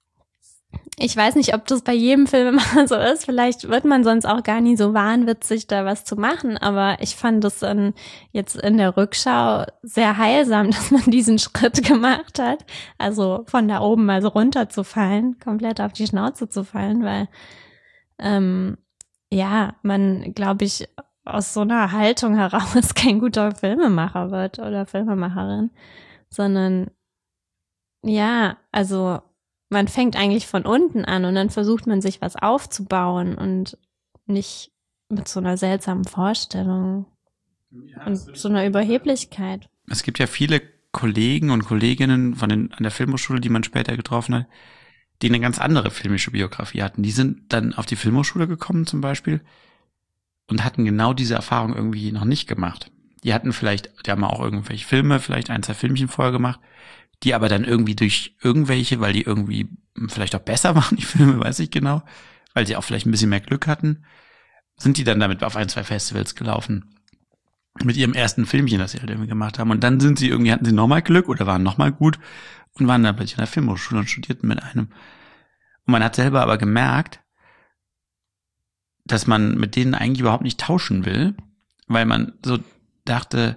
B: ich weiß nicht, ob das bei jedem Filmemacher so ist. Vielleicht wird man sonst auch gar nie so wahnwitzig, da was zu machen. Aber ich fand es dann jetzt in der Rückschau sehr heilsam, dass man diesen Schritt gemacht hat. Also von da oben mal so runterzufallen, komplett auf die Schnauze zu fallen, weil ähm, ja, man, glaube ich, aus so einer Haltung heraus kein guter Filmemacher wird oder Filmemacherin, sondern ja, also man fängt eigentlich von unten an und dann versucht man sich was aufzubauen und nicht mit so einer seltsamen Vorstellung
A: Ja,
B: und so einer Überheblichkeit.
A: Es gibt ja viele Kollegen und Kolleginnen von den, an der Filmhochschule, die man später getroffen hat, die eine ganz andere filmische Biografie hatten. Die sind dann auf die Filmhochschule gekommen zum Beispiel und hatten genau diese Erfahrung irgendwie noch nicht gemacht. Die hatten vielleicht, die haben auch irgendwelche Filme, vielleicht ein, zwei Filmchen vorher gemacht, die aber dann irgendwie durch irgendwelche, weil die irgendwie vielleicht auch besser waren, die Filme, weiß ich genau, weil sie auch vielleicht ein bisschen mehr Glück hatten, sind die dann damit auf ein, zwei Festivals gelaufen. Mit ihrem ersten Filmchen, das sie halt irgendwie gemacht haben. Und dann sind sie irgendwie, hatten sie nochmal Glück oder waren nochmal gut und waren dann plötzlich in der Filmhochschule und studierten mit einem. Und man hat selber aber gemerkt, dass man mit denen eigentlich überhaupt nicht tauschen will, weil man so dachte,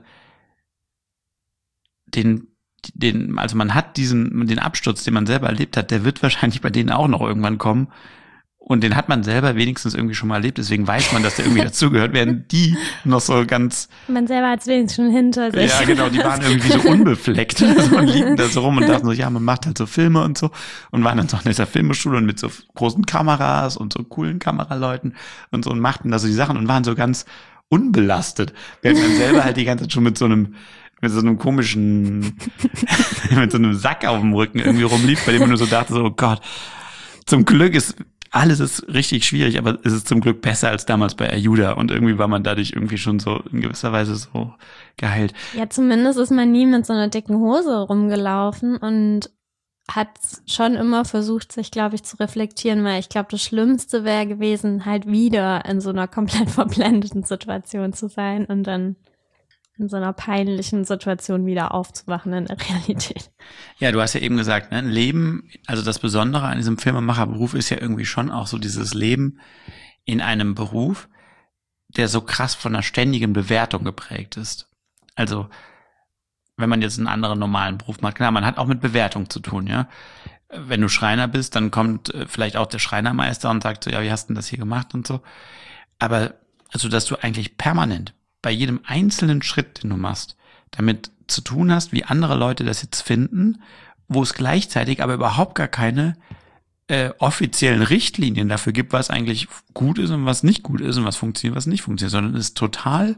A: den Den, also man hat diesen, den Absturz, den man selber erlebt hat, der wird wahrscheinlich bei denen auch noch irgendwann kommen. Und den hat man selber wenigstens irgendwie schon mal erlebt, deswegen weiß man, dass der irgendwie dazugehört, während die noch so ganz...
B: Man selber hat es wenigstens schon hinter sich.
A: Ja, genau, die waren irgendwie so unbefleckt und liegen da so rum und dachten so, ja, man macht halt so Filme und so und waren dann so in dieser Filmschule und mit so großen Kameras und so coolen Kameraleuten und so und machten da so die Sachen und waren so ganz unbelastet, während man selber halt die ganze Zeit schon mit so einem mit so einem komischen, mit so einem Sack auf dem Rücken irgendwie rumlief, bei dem man nur so dachte, so, oh Gott, zum Glück ist alles ist richtig schwierig, aber es ist zum Glück besser als damals bei Ayuda und irgendwie war man dadurch irgendwie schon so in gewisser Weise so geheilt.
B: Ja, zumindest ist man nie mit so einer dicken Hose rumgelaufen und hat schon immer versucht, sich, glaube ich, zu reflektieren, weil ich glaube, das Schlimmste wäre gewesen, halt wieder in so einer komplett verblendeten Situation zu sein und dann in so einer peinlichen Situation wieder aufzuwachen in der Realität.
A: Ja, du hast ja eben gesagt, ne, ein Leben, also das Besondere an diesem Filmemacherberuf ist ja irgendwie schon auch so dieses Leben in einem Beruf, der so krass von einer ständigen Bewertung geprägt ist. Also, wenn man jetzt einen anderen normalen Beruf macht, klar, man hat auch mit Bewertung zu tun, ja. Wenn du Schreiner bist, dann kommt vielleicht auch der Schreinermeister und sagt so, ja, wie hast du denn das hier gemacht und so. Aber, also, dass du eigentlich permanent bei jedem einzelnen Schritt, den du machst, damit zu tun hast, wie andere Leute das jetzt finden, wo es gleichzeitig aber überhaupt gar keine äh, offiziellen Richtlinien dafür gibt, was eigentlich gut ist und was nicht gut ist und was funktioniert, was nicht funktioniert, sondern es ist total,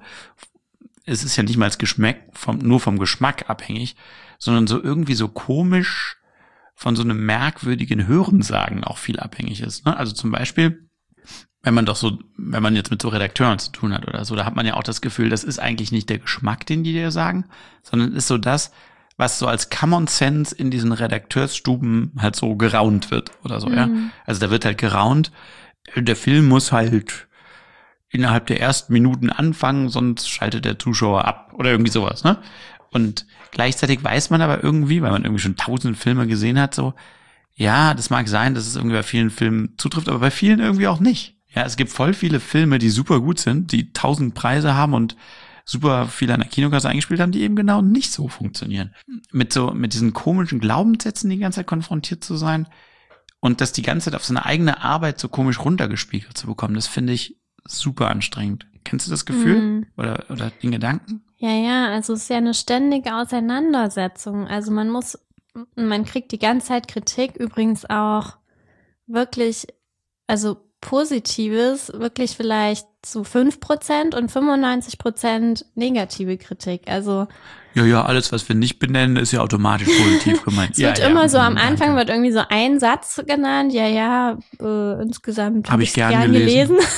A: es ist ja nicht mal das Geschmack vom, nur vom Geschmack abhängig, sondern so irgendwie so komisch von so einem merkwürdigen Hörensagen auch viel abhängig ist. Ne? Also zum Beispiel, wenn man doch so, wenn man jetzt mit so Redakteuren zu tun hat oder so, da hat man ja auch das Gefühl, das ist eigentlich nicht der Geschmack, den die dir sagen, sondern ist so das, was so als Common Sense in diesen Redakteursstuben halt so geraunt wird oder so, mhm. ja. Also da wird halt geraunt, der Film muss halt innerhalb der ersten Minuten anfangen, sonst schaltet der Zuschauer ab oder irgendwie sowas, ne? Und gleichzeitig weiß man aber irgendwie, weil man irgendwie schon tausend Filme gesehen hat, so, ja, das mag sein, dass es irgendwie bei vielen Filmen zutrifft, aber bei vielen irgendwie auch nicht. Ja, es gibt voll viele Filme, die super gut sind, die tausend Preise haben und super viel an der Kinokasse eingespielt haben, die eben genau nicht so funktionieren. Mit so, mit diesen komischen Glaubenssätzen die ganze Zeit konfrontiert zu sein und das die ganze Zeit auf seine eigene Arbeit so komisch runtergespiegelt zu bekommen, das finde ich super anstrengend. Kennst du das Gefühl? Mm. Oder, oder den Gedanken?
B: Ja, ja, also es ist ja eine ständige Auseinandersetzung. Also man muss, man kriegt die ganze Zeit Kritik, übrigens auch wirklich, also Positives, wirklich vielleicht zu fünf Prozent und fünfundneunzig Prozent negative Kritik. Also
A: ja, ja, alles, was wir nicht benennen, ist ja automatisch positiv gemeint.
B: Es wird ja, immer ja, so, am Anfang danke. Wird irgendwie so ein Satz genannt. Ja, ja, äh, insgesamt habe
A: hab ich gern,
B: gern
A: gelesen.
B: gelesen.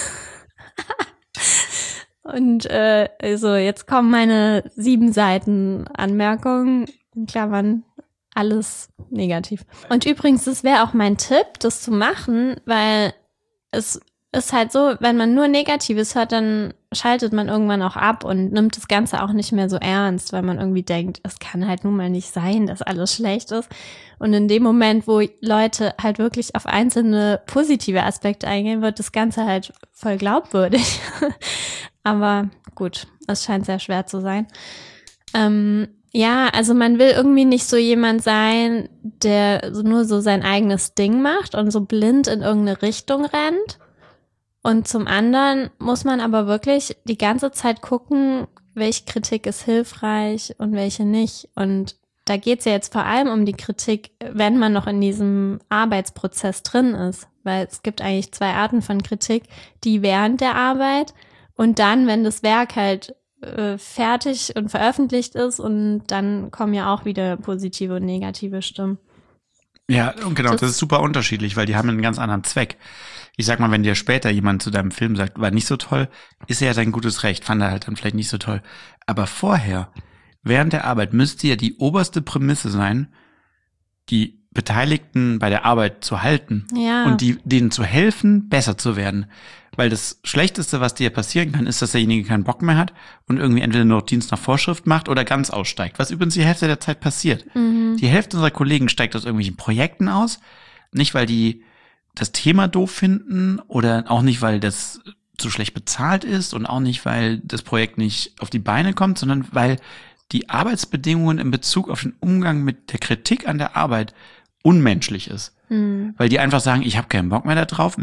B: Und äh, also jetzt kommen meine sieben Seiten Anmerkungen, in Klammern, alles negativ. Und übrigens, das wäre auch mein Tipp, das zu machen, weil es ist halt so, wenn man nur Negatives hört, dann schaltet man irgendwann auch ab und nimmt das Ganze auch nicht mehr so ernst, weil man irgendwie denkt, es kann halt nun mal nicht sein, dass alles schlecht ist. Und in dem Moment, wo Leute halt wirklich auf einzelne positive Aspekte eingehen, wird das Ganze halt voll glaubwürdig. Aber gut, es scheint sehr schwer zu sein. Ähm, ja, also man will irgendwie nicht so jemand sein, der so nur so sein eigenes Ding macht und so blind in irgendeine Richtung rennt. Und zum anderen muss man aber wirklich die ganze Zeit gucken, welche Kritik ist hilfreich und welche nicht. Und da geht es ja jetzt vor allem um die Kritik, wenn man noch in diesem Arbeitsprozess drin ist. Weil es gibt eigentlich zwei Arten von Kritik, die während der Arbeit und dann, wenn das Werk halt äh, fertig und veröffentlicht ist, und dann kommen ja auch wieder positive und negative Stimmen.
A: Ja, und genau, das, das ist super unterschiedlich, weil die haben einen ganz anderen Zweck. Ich sag mal, wenn dir später jemand zu deinem Film sagt, war nicht so toll, ist ja dein gutes Recht, fand er halt dann vielleicht nicht so toll. Aber vorher, während der Arbeit, müsste ja die oberste Prämisse sein, die Beteiligten bei der Arbeit zu halten,
B: ja,
A: und die, denen zu helfen, besser zu werden. Weil das Schlechteste, was dir passieren kann, ist, dass derjenige keinen Bock mehr hat und irgendwie entweder nur Dienst nach Vorschrift macht oder ganz aussteigt. Was übrigens die Hälfte der Zeit passiert.
B: Mhm.
A: Die Hälfte unserer Kollegen steigt aus irgendwelchen Projekten aus. Nicht, weil die das Thema doof finden oder auch nicht, weil das zu schlecht bezahlt ist und auch nicht, weil das Projekt nicht auf die Beine kommt, sondern weil die Arbeitsbedingungen in Bezug auf den Umgang mit der Kritik an der Arbeit unmenschlich ist.
B: Mhm.
A: Weil die einfach sagen, ich habe keinen Bock mehr da drauf, mich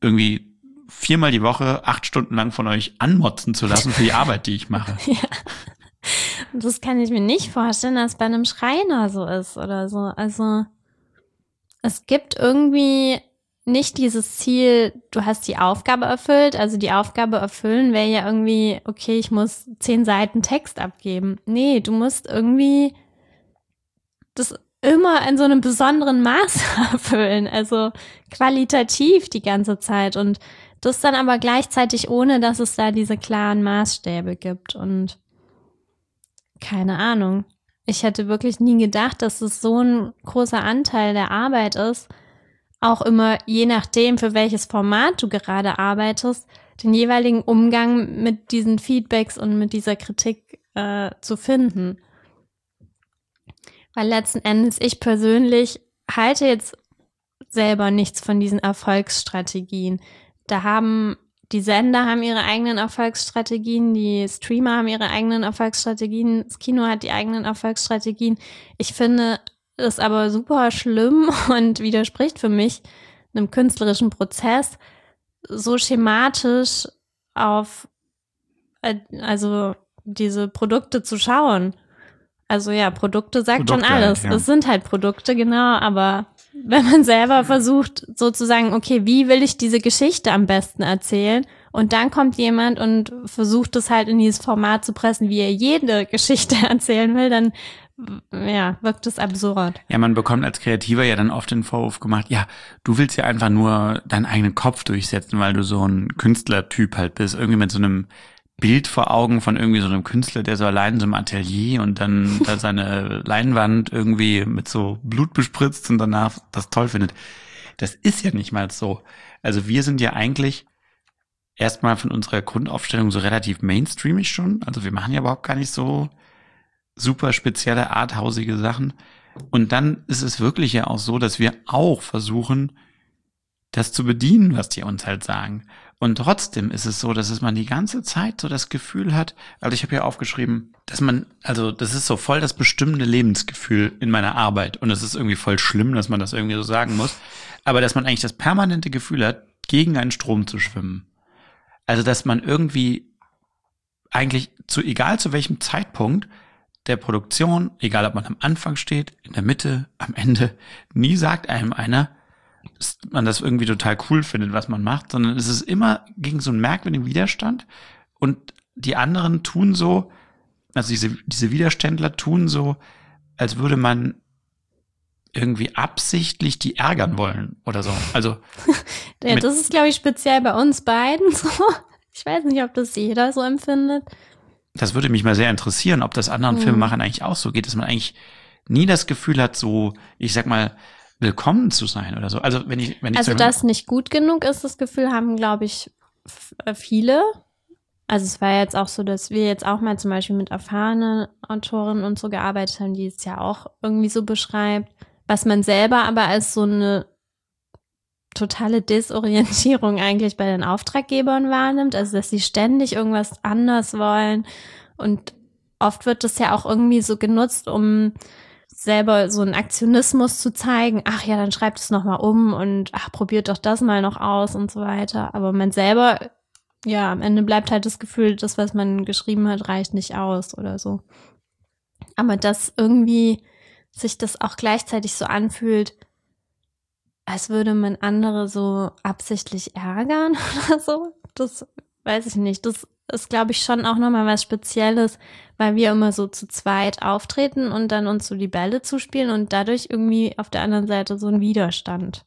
A: irgendwie viermal die Woche acht Stunden lang von euch anmotzen zu lassen für die Arbeit, die ich mache.
B: Ja. Das kann ich mir nicht vorstellen, dass bei einem Schreiner so ist oder so. Also es gibt irgendwie nicht dieses Ziel, du hast die Aufgabe erfüllt. Also die Aufgabe erfüllen wäre ja irgendwie, okay, ich muss zehn Seiten Text abgeben. Nee, du musst irgendwie das immer in so einem besonderen Maß erfüllen. Also qualitativ die ganze Zeit. Und das dann aber gleichzeitig ohne, dass es da diese klaren Maßstäbe gibt. Und keine Ahnung. Ich hätte wirklich nie gedacht, dass es so ein großer Anteil der Arbeit ist, auch immer je nachdem, für welches Format du gerade arbeitest, den jeweiligen Umgang mit diesen Feedbacks und mit dieser Kritik äh, zu finden. Weil letzten Endes ich persönlich halte jetzt selber nichts von diesen Erfolgsstrategien. Da haben die Sender haben ihre eigenen Erfolgsstrategien, die Streamer haben ihre eigenen Erfolgsstrategien, das Kino hat die eigenen Erfolgsstrategien. Ich finde es aber super schlimm und widerspricht für mich einem künstlerischen Prozess, so schematisch auf also diese Produkte zu schauen. Also ja, Produkte sagt
A: Produkte,
B: schon alles.
A: ja.
B: Es sind halt Produkte, genau, aber wenn man selber versucht, sozusagen, okay, wie will ich diese Geschichte am besten erzählen? Und dann kommt jemand und versucht es halt in dieses Format zu pressen, wie er jede Geschichte erzählen will, dann ja, wirkt es absurd.
A: Ja, man bekommt als Kreativer ja dann oft den Vorwurf gemacht, ja, du willst ja einfach nur deinen eigenen Kopf durchsetzen, weil du so ein Künstlertyp halt bist, irgendwie mit so einem Bild vor Augen von irgendwie so einem Künstler, der so allein in so einem Atelier und dann da seine Leinwand irgendwie mit so Blut bespritzt und danach das toll findet. Das ist ja nicht mal so. Also wir sind ja eigentlich erstmal von unserer Grundaufstellung so relativ mainstreamig schon. Also wir machen ja überhaupt gar nicht so super spezielle, arthausige Sachen. Und dann ist es wirklich ja auch so, dass wir auch versuchen, das zu bedienen, was die uns halt sagen. Und trotzdem ist es so, dass es man die ganze Zeit so das Gefühl hat, also ich habe ja aufgeschrieben, dass man, also das ist so voll das bestimmende Lebensgefühl in meiner Arbeit. Und es ist irgendwie voll schlimm, dass man das irgendwie so sagen muss. Aber dass man eigentlich das permanente Gefühl hat, gegen einen Strom zu schwimmen. Also dass man irgendwie eigentlich zu, egal zu welchem Zeitpunkt der Produktion, egal ob man am Anfang steht, in der Mitte, am Ende, nie sagt einem einer, dass man das irgendwie total cool findet, was man macht, sondern es ist immer gegen so einen merkwürdigen Widerstand und die anderen tun so, also diese, diese Widerständler tun so, als würde man irgendwie absichtlich die ärgern wollen oder so. Also
B: ja, das ist, glaube ich, speziell bei uns beiden so. Ich weiß nicht, ob das jeder so empfindet.
A: Das würde mich mal sehr interessieren, ob das anderen
B: Mhm.
A: Filmemachern eigentlich auch so geht, dass man eigentlich nie das Gefühl hat, so, ich sag mal, willkommen zu sein oder so. Also wenn ich, wenn ich
B: Also
A: so-
B: das nicht gut genug ist, das Gefühl haben, glaube ich, f- äh, viele. Also es war jetzt auch so, dass wir jetzt auch mal zum Beispiel mit erfahrenen Autorinnen und so gearbeitet haben, die es ja auch irgendwie so beschreibt, was man selber aber als so eine totale Desorientierung eigentlich bei den Auftraggebern wahrnimmt, also dass sie ständig irgendwas anders wollen und oft wird das ja auch irgendwie so genutzt, um selber so einen Aktionismus zu zeigen, ach ja, dann schreibt es nochmal um und ach, probiert doch das mal noch aus und so weiter. Aber man selber, ja, am Ende bleibt halt das Gefühl, das, was man geschrieben hat, reicht nicht aus oder so. Aber dass irgendwie sich das auch gleichzeitig so anfühlt, als würde man andere so absichtlich ärgern oder so, das weiß ich nicht. Das ist, glaube ich, schon auch nochmal was Spezielles, weil wir immer so zu zweit auftreten und dann uns so die Bälle zuspielen und dadurch irgendwie auf der anderen Seite so ein Widerstand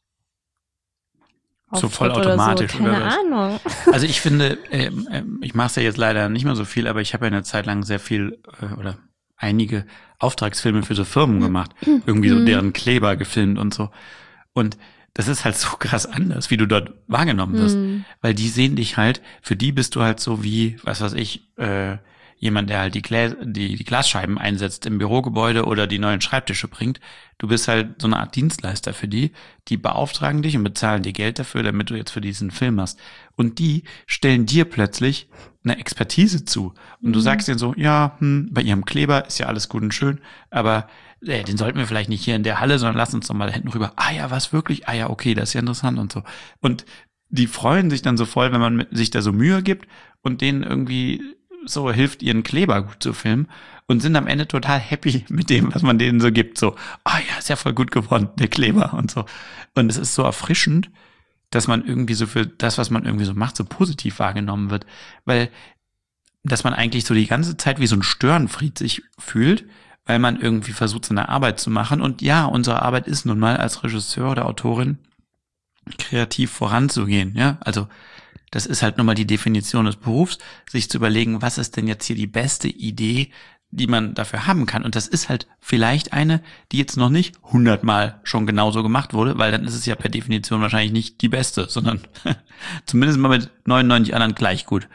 A: So
B: auftritt
A: vollautomatisch
B: oder so. Keine
A: oder was?
B: Ahnung.
A: Also ich finde, ähm, ähm, ich mache es ja jetzt leider nicht mehr so viel, aber ich habe ja eine Zeit lang sehr viel äh, oder einige Auftragsfilme für so Firmen gemacht. Irgendwie so
B: Mhm.
A: deren Kleber gefilmt und so. Und das ist halt so krass anders, wie du dort wahrgenommen wirst.
B: Mhm.
A: Weil die sehen dich halt, für die bist du halt so wie, was weiß ich, äh, jemand, der halt die, Glä die, die Glasscheiben einsetzt im Bürogebäude oder die neuen Schreibtische bringt. Du bist halt so eine Art Dienstleister für die. Die beauftragen dich und bezahlen dir Geld dafür, damit du jetzt für diesen Film machst. Und die stellen dir plötzlich eine Expertise zu. Und du
B: Mhm.
A: sagst denen so, ja, hm, bei ihrem Kleber ist ja alles gut und schön, aber äh, den sollten wir vielleicht nicht hier in der Halle, sondern lass uns doch mal da hinten rüber. Ah ja, was wirklich? Ah ja, okay, das ist ja interessant und so. Und die freuen sich dann so voll, wenn man sich da so Mühe gibt und denen irgendwie so hilft, ihren Kleber gut zu filmen und sind am Ende total happy mit dem, was man denen so gibt. So, ah ja, ist ja voll gut geworden, der Kleber und so. Und es ist so erfrischend, dass man irgendwie so für das, was man irgendwie so macht, so positiv wahrgenommen wird. Weil, dass man eigentlich so die ganze Zeit wie so ein Störenfried sich fühlt, weil man irgendwie versucht, seine Arbeit zu machen. Und ja, unsere Arbeit ist nun mal als Regisseur oder Autorin kreativ voranzugehen, ja. Also, das ist halt nun mal die Definition des Berufs, sich zu überlegen, was ist denn jetzt hier die beste Idee, die man dafür haben kann. Und das ist halt vielleicht eine, die jetzt noch nicht hundertmal schon genauso gemacht wurde, weil dann ist es ja per Definition wahrscheinlich nicht die beste, sondern zumindest mal mit neunundneunzig anderen gleich gut.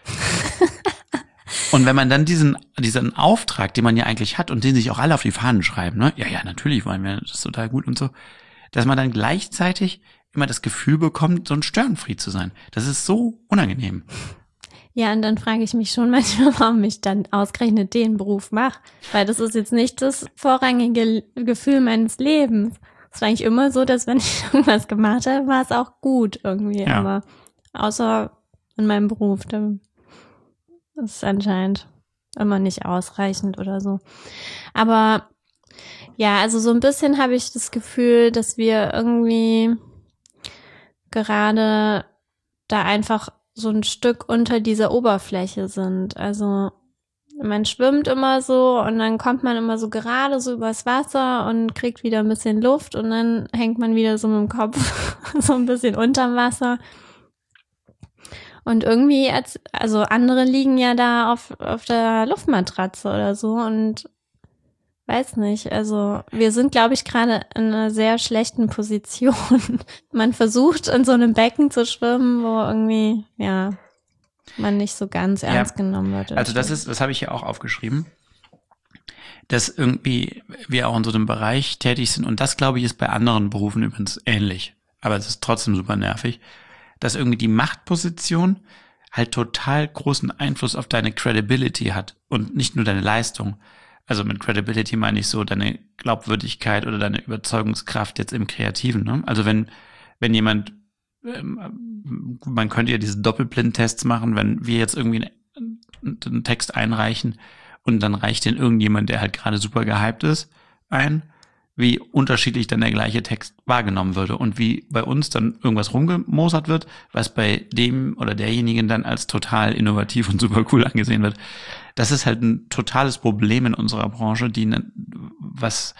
A: Und wenn man dann diesen diesen Auftrag, den man ja eigentlich hat und den sich auch alle auf die Fahnen schreiben, ne, ja, ja, natürlich wollen wir, das ist total gut und so, dass man dann gleichzeitig immer das Gefühl bekommt, so ein Störenfried zu sein. Das ist so unangenehm.
B: Ja, und dann frage ich mich schon manchmal, warum ich dann ausgerechnet den Beruf mache. Weil das ist jetzt nicht das vorrangige Gefühl meines Lebens. Es war eigentlich immer so, dass wenn ich irgendwas gemacht habe, war es auch gut irgendwie.
A: Ja.
B: Aber außer in meinem Beruf, da ist es anscheinend immer nicht ausreichend oder so. Aber ja, also so ein bisschen habe ich das Gefühl, dass wir irgendwie gerade da einfach so ein Stück unter dieser Oberfläche sind. Also man schwimmt immer so und dann kommt man immer so gerade so übers Wasser und kriegt wieder ein bisschen Luft und dann hängt man wieder so mit dem Kopf so ein bisschen unterm Wasser. Und irgendwie, als, also andere liegen ja da auf, auf der Luftmatratze oder so und weiß nicht, also wir sind, glaube ich, gerade in einer sehr schlechten Position. Man versucht, in so einem Becken zu schwimmen, wo irgendwie, ja, man nicht so ganz ernst ja, genommen wird.
A: Also das ist, das habe ich ja auch aufgeschrieben, dass irgendwie wir auch in so einem Bereich tätig sind und das, glaube ich, ist bei anderen Berufen übrigens ähnlich, aber es ist trotzdem super nervig, dass irgendwie die Machtposition halt total großen Einfluss auf deine Credibility hat und nicht nur deine Leistung. Also mit Credibility meine ich so deine Glaubwürdigkeit oder deine Überzeugungskraft jetzt im Kreativen. Ne? Also wenn wenn jemand, ähm, man könnte ja diese Doppelblindtests machen, wenn wir jetzt irgendwie einen, einen Text einreichen und dann reicht den irgendjemand, der halt gerade super gehypt ist, ein, wie unterschiedlich dann der gleiche Text wahrgenommen würde und wie bei uns dann irgendwas rumgemosert wird, was bei dem oder derjenigen dann als total innovativ und super cool angesehen wird. Das ist halt ein totales Problem in unserer Branche, die was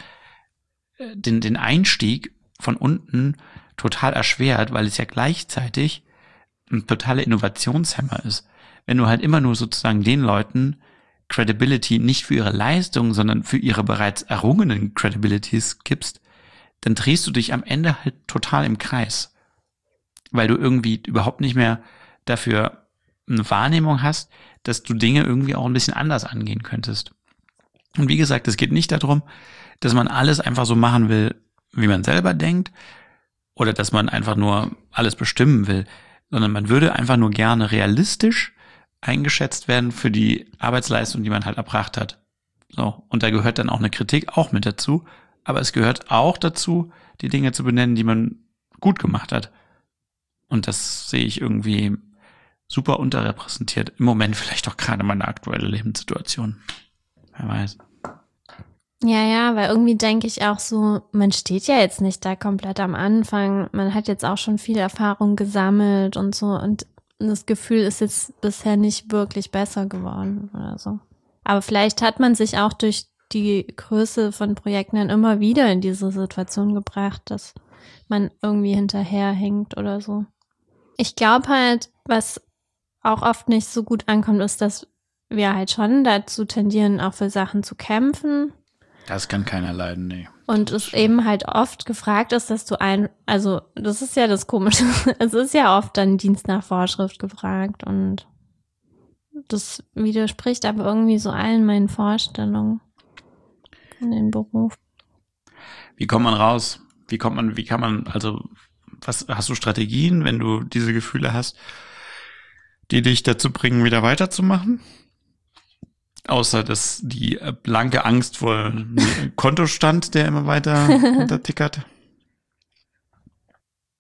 A: den den Einstieg von unten total erschwert, weil es ja gleichzeitig ein totaler Innovationshemmer ist. Wenn du halt immer nur sozusagen den Leuten Credibility nicht für ihre Leistung, sondern für ihre bereits errungenen Credibilities gibst, dann drehst du dich am Ende halt total im Kreis, weil du irgendwie überhaupt nicht mehr dafür eine Wahrnehmung hast, dass du Dinge irgendwie auch ein bisschen anders angehen könntest. Und wie gesagt, es geht nicht darum, dass man alles einfach so machen will, wie man selber denkt, oder dass man einfach nur alles bestimmen will, sondern man würde einfach nur gerne realistisch eingeschätzt werden für die Arbeitsleistung, die man halt erbracht hat. So, und da gehört dann auch eine Kritik auch mit dazu, aber es gehört auch dazu, die Dinge zu benennen, die man gut gemacht hat. Und das sehe ich irgendwie super unterrepräsentiert. Im Moment vielleicht auch gerade meine aktuelle Lebenssituation. Wer weiß.
B: Ja, ja, weil irgendwie denke ich auch so, man steht ja jetzt nicht da komplett am Anfang. Man hat jetzt auch schon viel Erfahrung gesammelt und so und das Gefühl ist jetzt bisher nicht wirklich besser geworden oder so. Aber vielleicht hat man sich auch durch die Größe von Projekten dann immer wieder in diese Situation gebracht, dass man irgendwie hinterherhängt oder so. Ich glaube halt, was auch oft nicht so gut ankommt, ist, dass wir halt schon dazu tendieren, auch für Sachen zu kämpfen.
A: Das kann keiner leiden, nee.
B: Und es eben halt oft gefragt ist, dass du ein, also das ist ja das Komische, es ist ja oft dann Dienst nach Vorschrift gefragt und das widerspricht aber irgendwie so allen meinen Vorstellungen in den Beruf.
A: Wie kommt man raus? Wie kommt man, wie kann man, also was hast du Strategien, wenn du diese Gefühle hast, die dich dazu bringen, wieder weiterzumachen? Außer dass die blanke Angst vor Kontostand, der immer weiter runtertickert.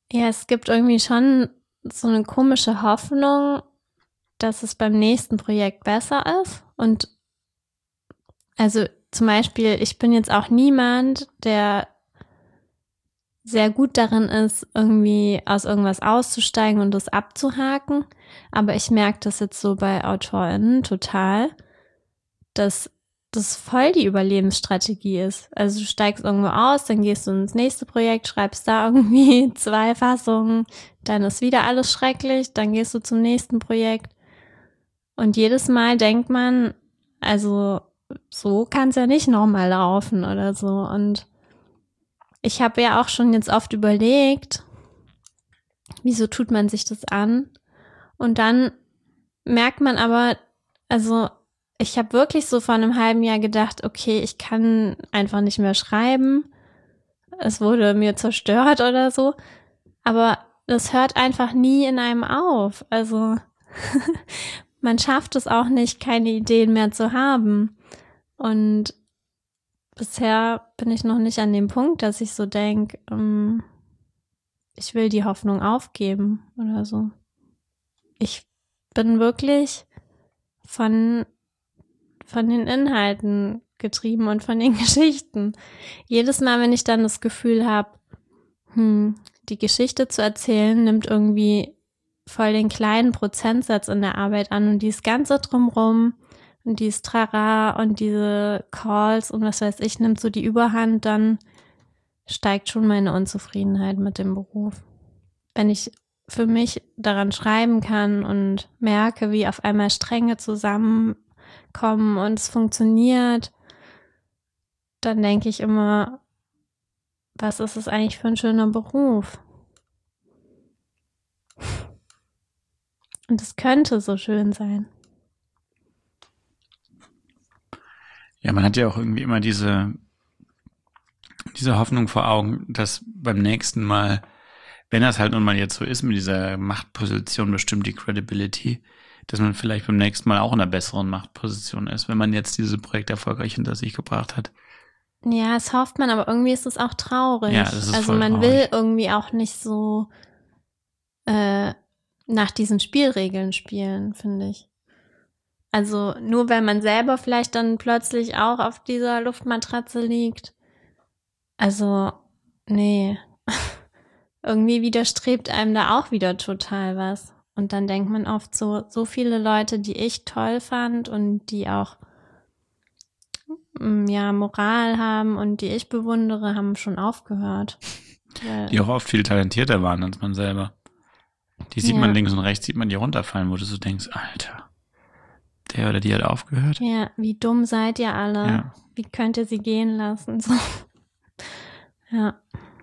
B: Ja, es gibt irgendwie schon so eine komische Hoffnung, dass es beim nächsten Projekt besser ist. Und also zum Beispiel, ich bin jetzt auch niemand, der sehr gut darin ist, irgendwie aus irgendwas auszusteigen und das abzuhaken. Aber ich merke das jetzt so bei AutorInnen total, dass das voll die Überlebensstrategie ist. Also du steigst irgendwo aus, dann gehst du ins nächste Projekt, schreibst da irgendwie zwei Fassungen, dann ist wieder alles schrecklich, dann gehst du zum nächsten Projekt. Und jedes Mal denkt man, also so kann es ja nicht nochmal laufen oder so. Und ich habe ja auch schon jetzt oft überlegt, wieso tut man sich das an? Und dann merkt man aber, also ich habe wirklich so vor einem halben Jahr gedacht, okay, ich kann einfach nicht mehr schreiben. Es wurde mir zerstört oder so. Aber das hört einfach nie in einem auf. Also man schafft es auch nicht, keine Ideen mehr zu haben. Und bisher bin ich noch nicht an dem Punkt, dass ich so denke, ähm, ich will die Hoffnung aufgeben oder so. Ich bin wirklich von, von den Inhalten getrieben und von den Geschichten. Jedes Mal, wenn ich dann das Gefühl habe, hm, die Geschichte zu erzählen, nimmt irgendwie voll den kleinen Prozentsatz in der Arbeit an und dieses Ganze drumrum und dieses Trara und diese Calls und was weiß ich, nimmt so die Überhand, dann steigt schon meine Unzufriedenheit mit dem Beruf. Wenn ich für mich daran schreiben kann und merke, wie auf einmal Stränge zusammenkommen und es funktioniert, dann denke ich immer, was ist es eigentlich für ein schöner Beruf? Und es könnte so schön sein.
A: Ja, man hat ja auch irgendwie immer diese, diese Hoffnung vor Augen, dass beim nächsten Mal, wenn das halt nun mal jetzt so ist mit dieser Machtposition, bestimmt die Credibility, dass man vielleicht beim nächsten Mal auch in einer besseren Machtposition ist, wenn man jetzt diese Projekte erfolgreich hinter sich gebracht hat.
B: Ja, das hofft man, aber irgendwie ist es auch traurig.
A: Ja, das ist
B: also
A: voll
B: man
A: traurig.
B: will irgendwie auch nicht so äh, nach diesen Spielregeln spielen, finde ich. Also nur weil man selber vielleicht dann plötzlich auch auf dieser Luftmatratze liegt. Also, nee. Irgendwie widerstrebt einem da auch wieder total was. Und dann denkt man oft so, so viele Leute, die ich toll fand und die auch ja Moral haben und die ich bewundere, haben schon aufgehört.
A: Die auch oft viel talentierter waren als man selber. Die sieht
B: Ja.
A: man links und rechts, sieht man die runterfallen, wo du so denkst, Alter, der oder die hat aufgehört.
B: Ja, wie dumm seid ihr alle?
A: Ja.
B: Wie könnt ihr sie gehen lassen? So. Ja.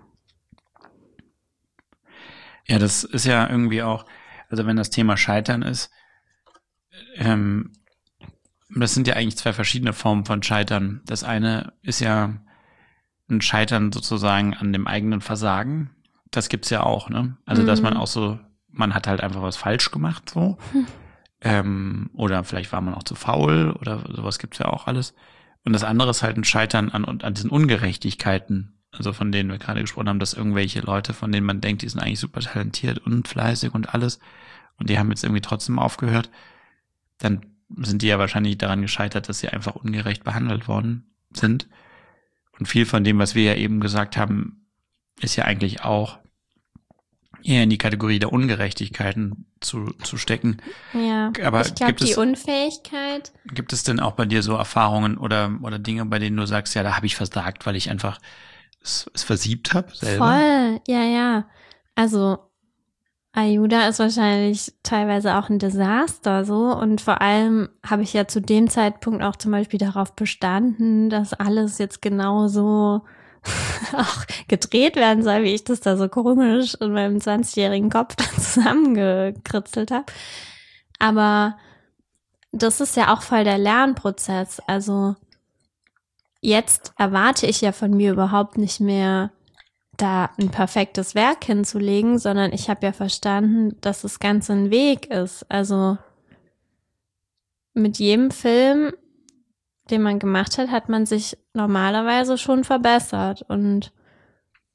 A: Ja, das ist ja irgendwie auch, also wenn das Thema Scheitern ist, ähm, das sind ja eigentlich zwei verschiedene Formen von Scheitern. Das eine ist ja ein Scheitern sozusagen an dem eigenen Versagen. Das gibt's ja auch, ne? Also, dass man auch so, man hat halt einfach was falsch gemacht, so. Hm. Ähm, oder vielleicht war man auch zu faul oder sowas gibt's ja auch alles. Und das andere ist halt ein Scheitern an, an diesen Ungerechtigkeiten, also von denen wir gerade gesprochen haben, dass irgendwelche Leute, von denen man denkt, die sind eigentlich super talentiert und fleißig und alles, und die haben jetzt irgendwie trotzdem aufgehört, dann sind die ja wahrscheinlich daran gescheitert, dass sie einfach ungerecht behandelt worden sind. Und viel von dem, was wir ja eben gesagt haben, ist ja eigentlich auch eher in die Kategorie der Ungerechtigkeiten zu, zu stecken.
B: Ja,
A: aber
B: ich glaube,
A: gibt
B: die
A: es,
B: Unfähigkeit.
A: Gibt es denn auch bei dir so Erfahrungen oder, oder Dinge, bei denen du sagst, ja, da habe ich versagt, weil ich einfach es, es versiebt habe selber?
B: Voll, ja, ja. Also Ayuda ist wahrscheinlich teilweise auch ein Desaster so und vor allem habe ich ja zu dem Zeitpunkt auch zum Beispiel darauf bestanden, dass alles jetzt genauso auch gedreht werden soll, wie ich das da so komisch in meinem zwanzigjährigen Kopf dann zusammengekritzelt habe. Aber das ist ja auch voll der Lernprozess. Also jetzt erwarte ich ja von mir überhaupt nicht mehr, da ein perfektes Werk hinzulegen, sondern ich habe ja verstanden, dass das Ganze ein Weg ist. Also mit jedem Film, den man gemacht hat, hat man sich normalerweise schon verbessert. Und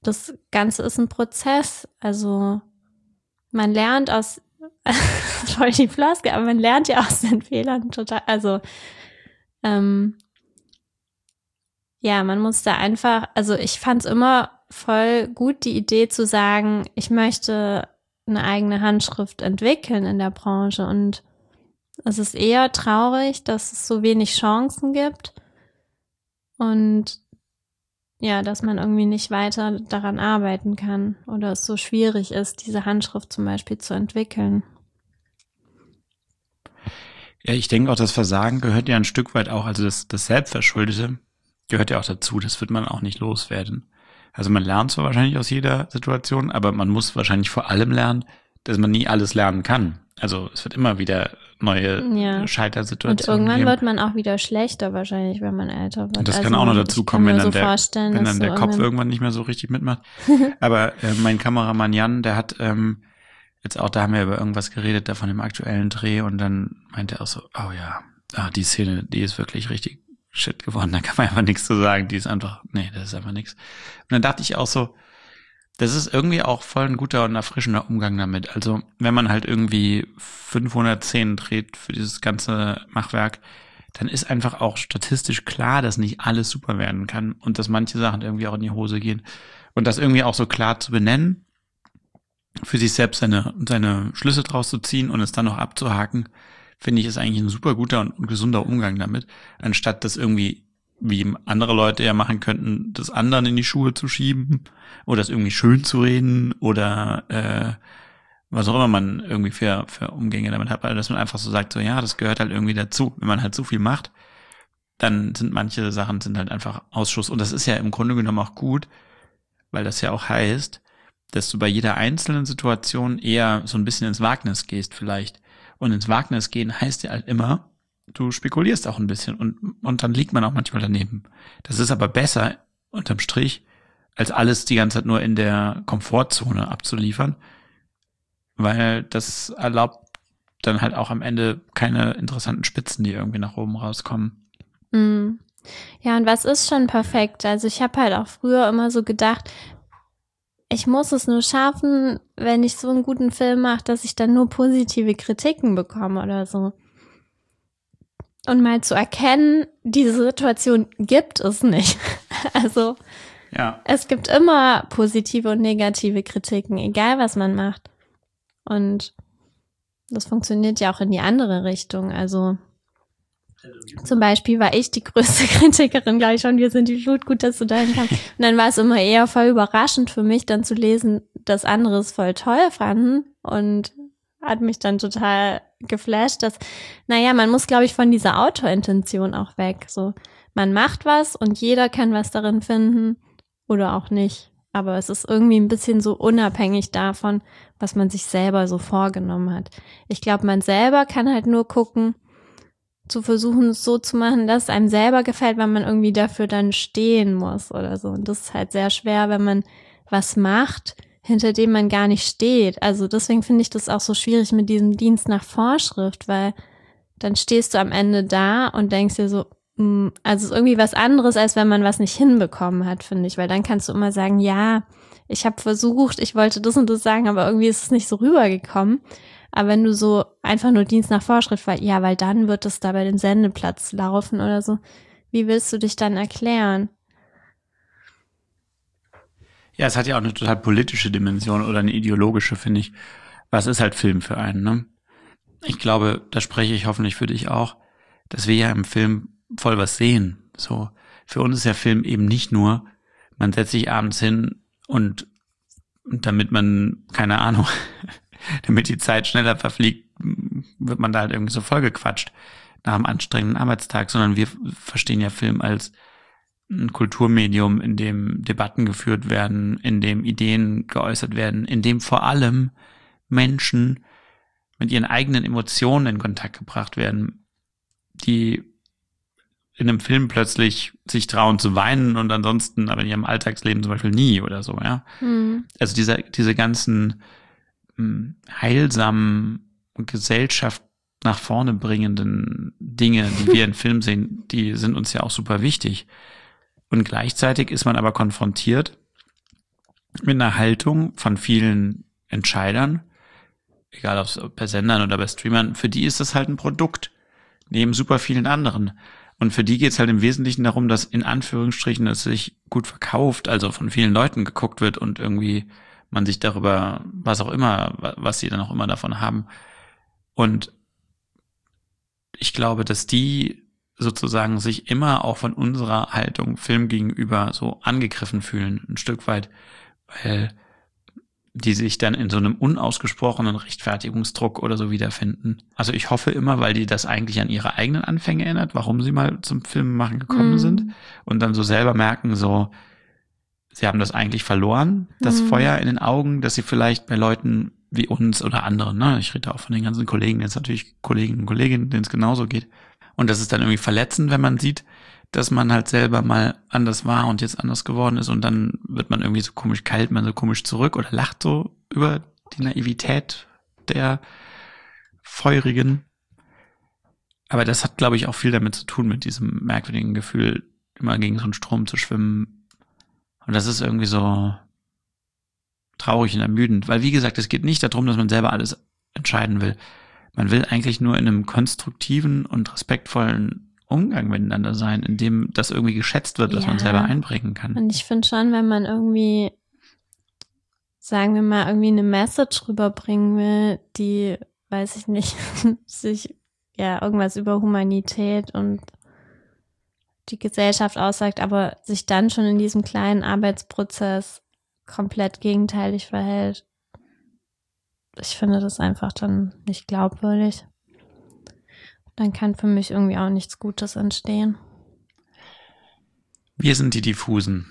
B: das Ganze ist ein Prozess. Also man lernt aus, voll die Floskel, aber man lernt ja aus den Fehlern total. Also ähm, ja, man muss da einfach, also ich fand es immer voll gut, die Idee zu sagen, ich möchte eine eigene Handschrift entwickeln in der Branche, und es ist eher traurig, dass es so wenig Chancen gibt und ja, dass man irgendwie nicht weiter daran arbeiten kann oder es so schwierig ist, diese Handschrift zum Beispiel zu entwickeln.
A: Ja, ich denke auch, das Versagen gehört ja ein Stück weit auch, also das, das Selbstverschuldete gehört ja auch dazu, das wird man auch nicht loswerden. Also man lernt zwar wahrscheinlich aus jeder Situation, aber man muss wahrscheinlich vor allem lernen, dass man nie alles lernen kann. Also es wird immer wieder neue
B: ja.
A: Scheitersituationen
B: Und irgendwann
A: geben.
B: wird man auch wieder schlechter wahrscheinlich, wenn man älter wird.
A: Und das
B: also
A: kann auch noch dazu kommen, wenn dann,
B: so
A: der, wenn dann der
B: so
A: Kopf
B: irgendwann
A: irgendwann nicht mehr so richtig mitmacht. Aber äh, mein Kameramann Jan, der hat ähm, jetzt auch, da haben wir über irgendwas geredet, da von dem aktuellen Dreh, und dann meinte er auch so, oh ja, ah, die Szene, die ist wirklich richtig shit geworden, da kann man einfach nichts zu sagen, die ist einfach, nee, das ist einfach nichts. Und dann dachte ich auch so, das ist irgendwie auch voll ein guter und erfrischender Umgang damit. Also wenn man halt irgendwie fünfhundert Szenen dreht für dieses ganze Machwerk, dann ist einfach auch statistisch klar, dass nicht alles super werden kann und dass manche Sachen irgendwie auch in die Hose gehen. Und das irgendwie auch so klar zu benennen, für sich selbst seine, seine Schlüsse draus zu ziehen und es dann noch abzuhaken, finde ich, ist eigentlich ein super guter und, und gesunder Umgang damit, anstatt das irgendwie, wie andere Leute ja machen könnten, das anderen in die Schuhe zu schieben oder das irgendwie schön zu reden oder äh, was auch immer man irgendwie für, für Umgänge damit hat, also dass man einfach so sagt, so ja, das gehört halt irgendwie dazu. Wenn man halt so viel macht, dann sind manche Sachen sind halt einfach Ausschuss. Und das ist ja im Grunde genommen auch gut, weil das ja auch heißt, dass du bei jeder einzelnen Situation eher so ein bisschen ins Wagnis gehst vielleicht. Und ins Wagnis gehen heißt ja halt immer, du spekulierst auch ein bisschen und, und dann liegt man auch manchmal daneben. Das ist aber besser, unterm Strich, als alles die ganze Zeit nur in der Komfortzone abzuliefern, weil das erlaubt dann halt auch am Ende keine interessanten Spitzen, die irgendwie nach oben rauskommen.
B: Mm. Ja, und was ist schon perfekt? Also ich habe halt auch früher immer so gedacht, ich muss es nur schaffen, wenn ich so einen guten Film mache, dass ich dann nur positive Kritiken bekomme oder so. Und mal zu erkennen, diese Situation gibt es nicht. Also
A: ja.
B: Es gibt immer positive und negative Kritiken, egal was man macht. Und das funktioniert ja auch in die andere Richtung. Also zum Beispiel war ich die größte Kritikerin gleich schon, wir sind die Flut, gut, dass du dahin kamst. Und dann war es immer eher voll überraschend für mich, dann zu lesen, dass andere es voll toll fanden, und hat mich dann total geflasht, dass, naja, man muss, glaube ich, von dieser Autorintention auch weg. So, man macht was und jeder kann was darin finden oder auch nicht. Aber es ist irgendwie ein bisschen so unabhängig davon, was man sich selber so vorgenommen hat. Ich glaube, man selber kann halt nur gucken, zu versuchen, es so zu machen, dass es einem selber gefällt, weil man irgendwie dafür dann stehen muss oder so. Und das ist halt sehr schwer, wenn man was macht, hinter dem man gar nicht steht. Also deswegen finde ich das auch so schwierig mit diesem Dienst nach Vorschrift, weil dann stehst du am Ende da und denkst dir so, mh, also es ist irgendwie was anderes, als wenn man was nicht hinbekommen hat, finde ich. Weil dann kannst du immer sagen, ja, ich habe versucht, ich wollte das und das sagen, aber irgendwie ist es nicht so rübergekommen. Aber wenn du so einfach nur Dienst nach Vorschrift, weil ja, weil dann wird es da bei dem Sendeplatz laufen oder so, wie willst du dich dann erklären?
A: Ja, es hat ja auch eine total politische Dimension oder eine ideologische, finde ich. Was ist halt Film für einen, ne? Ich glaube, da spreche ich hoffentlich für dich auch, dass wir ja im Film voll was sehen. So, für uns ist ja Film eben nicht nur, man setzt sich abends hin und damit man, keine Ahnung, damit die Zeit schneller verfliegt, wird man da halt irgendwie so vollgequatscht nach einem anstrengenden Arbeitstag, sondern wir verstehen ja Film als ein Kulturmedium, in dem Debatten geführt werden, in dem Ideen geäußert werden, in dem vor allem Menschen mit ihren eigenen Emotionen in Kontakt gebracht werden, die in einem Film plötzlich sich trauen zu weinen und ansonsten aber in ihrem Alltagsleben zum Beispiel nie oder so, ja. Mhm. Also diese, diese ganzen mh, heilsamen Gesellschaft nach vorne bringenden Dinge, die wir in Film sehen, die sind uns ja auch super wichtig. Und gleichzeitig ist man aber konfrontiert mit einer Haltung von vielen Entscheidern, egal ob es bei Sendern oder bei Streamern, für die ist das halt ein Produkt, neben super vielen anderen. Und für die geht es halt im Wesentlichen darum, dass in Anführungsstrichen es sich gut verkauft, also von vielen Leuten geguckt wird und irgendwie man sich darüber, was auch immer, was sie dann auch immer davon haben. Und ich glaube, dass die sozusagen sich immer auch von unserer Haltung Film gegenüber so angegriffen fühlen, ein Stück weit, weil die sich dann in so einem unausgesprochenen Rechtfertigungsdruck oder so wiederfinden. Also ich hoffe immer, weil die das eigentlich an ihre eigenen Anfänge erinnert, warum sie mal zum Filmemachen gekommen mm. sind und dann so selber merken, so, sie haben das eigentlich verloren, das mm. Feuer in den Augen, dass sie vielleicht bei Leuten wie uns oder anderen, ne, ich rede auch von den ganzen Kollegen, jetzt natürlich Kolleginnen und Kollegen, denen es genauso geht. Und das ist dann irgendwie verletzend, wenn man sieht, dass man halt selber mal anders war und jetzt anders geworden ist und dann wird man irgendwie so komisch kalt, man so komisch zurück oder lacht so über die Naivität der Feurigen. Aber das hat, glaube ich, auch viel damit zu tun, mit diesem merkwürdigen Gefühl, immer gegen so einen Strom zu schwimmen. Und das ist irgendwie so traurig und ermüdend, weil wie gesagt, es geht nicht darum, dass man selber alles entscheiden will. Man will eigentlich nur in einem konstruktiven und respektvollen Umgang miteinander sein, in dem das irgendwie geschätzt wird, dass ja. man selber einbringen kann.
B: Und ich finde schon, wenn man irgendwie, sagen wir mal, irgendwie eine Message rüberbringen will, die, weiß ich nicht, sich ja irgendwas über Humanität und die Gesellschaft aussagt, aber sich dann schon in diesem kleinen Arbeitsprozess komplett gegenteilig verhält. Ich finde das einfach dann nicht glaubwürdig. Dann kann für mich irgendwie auch nichts Gutes entstehen.
A: Wir sind die Diffusen.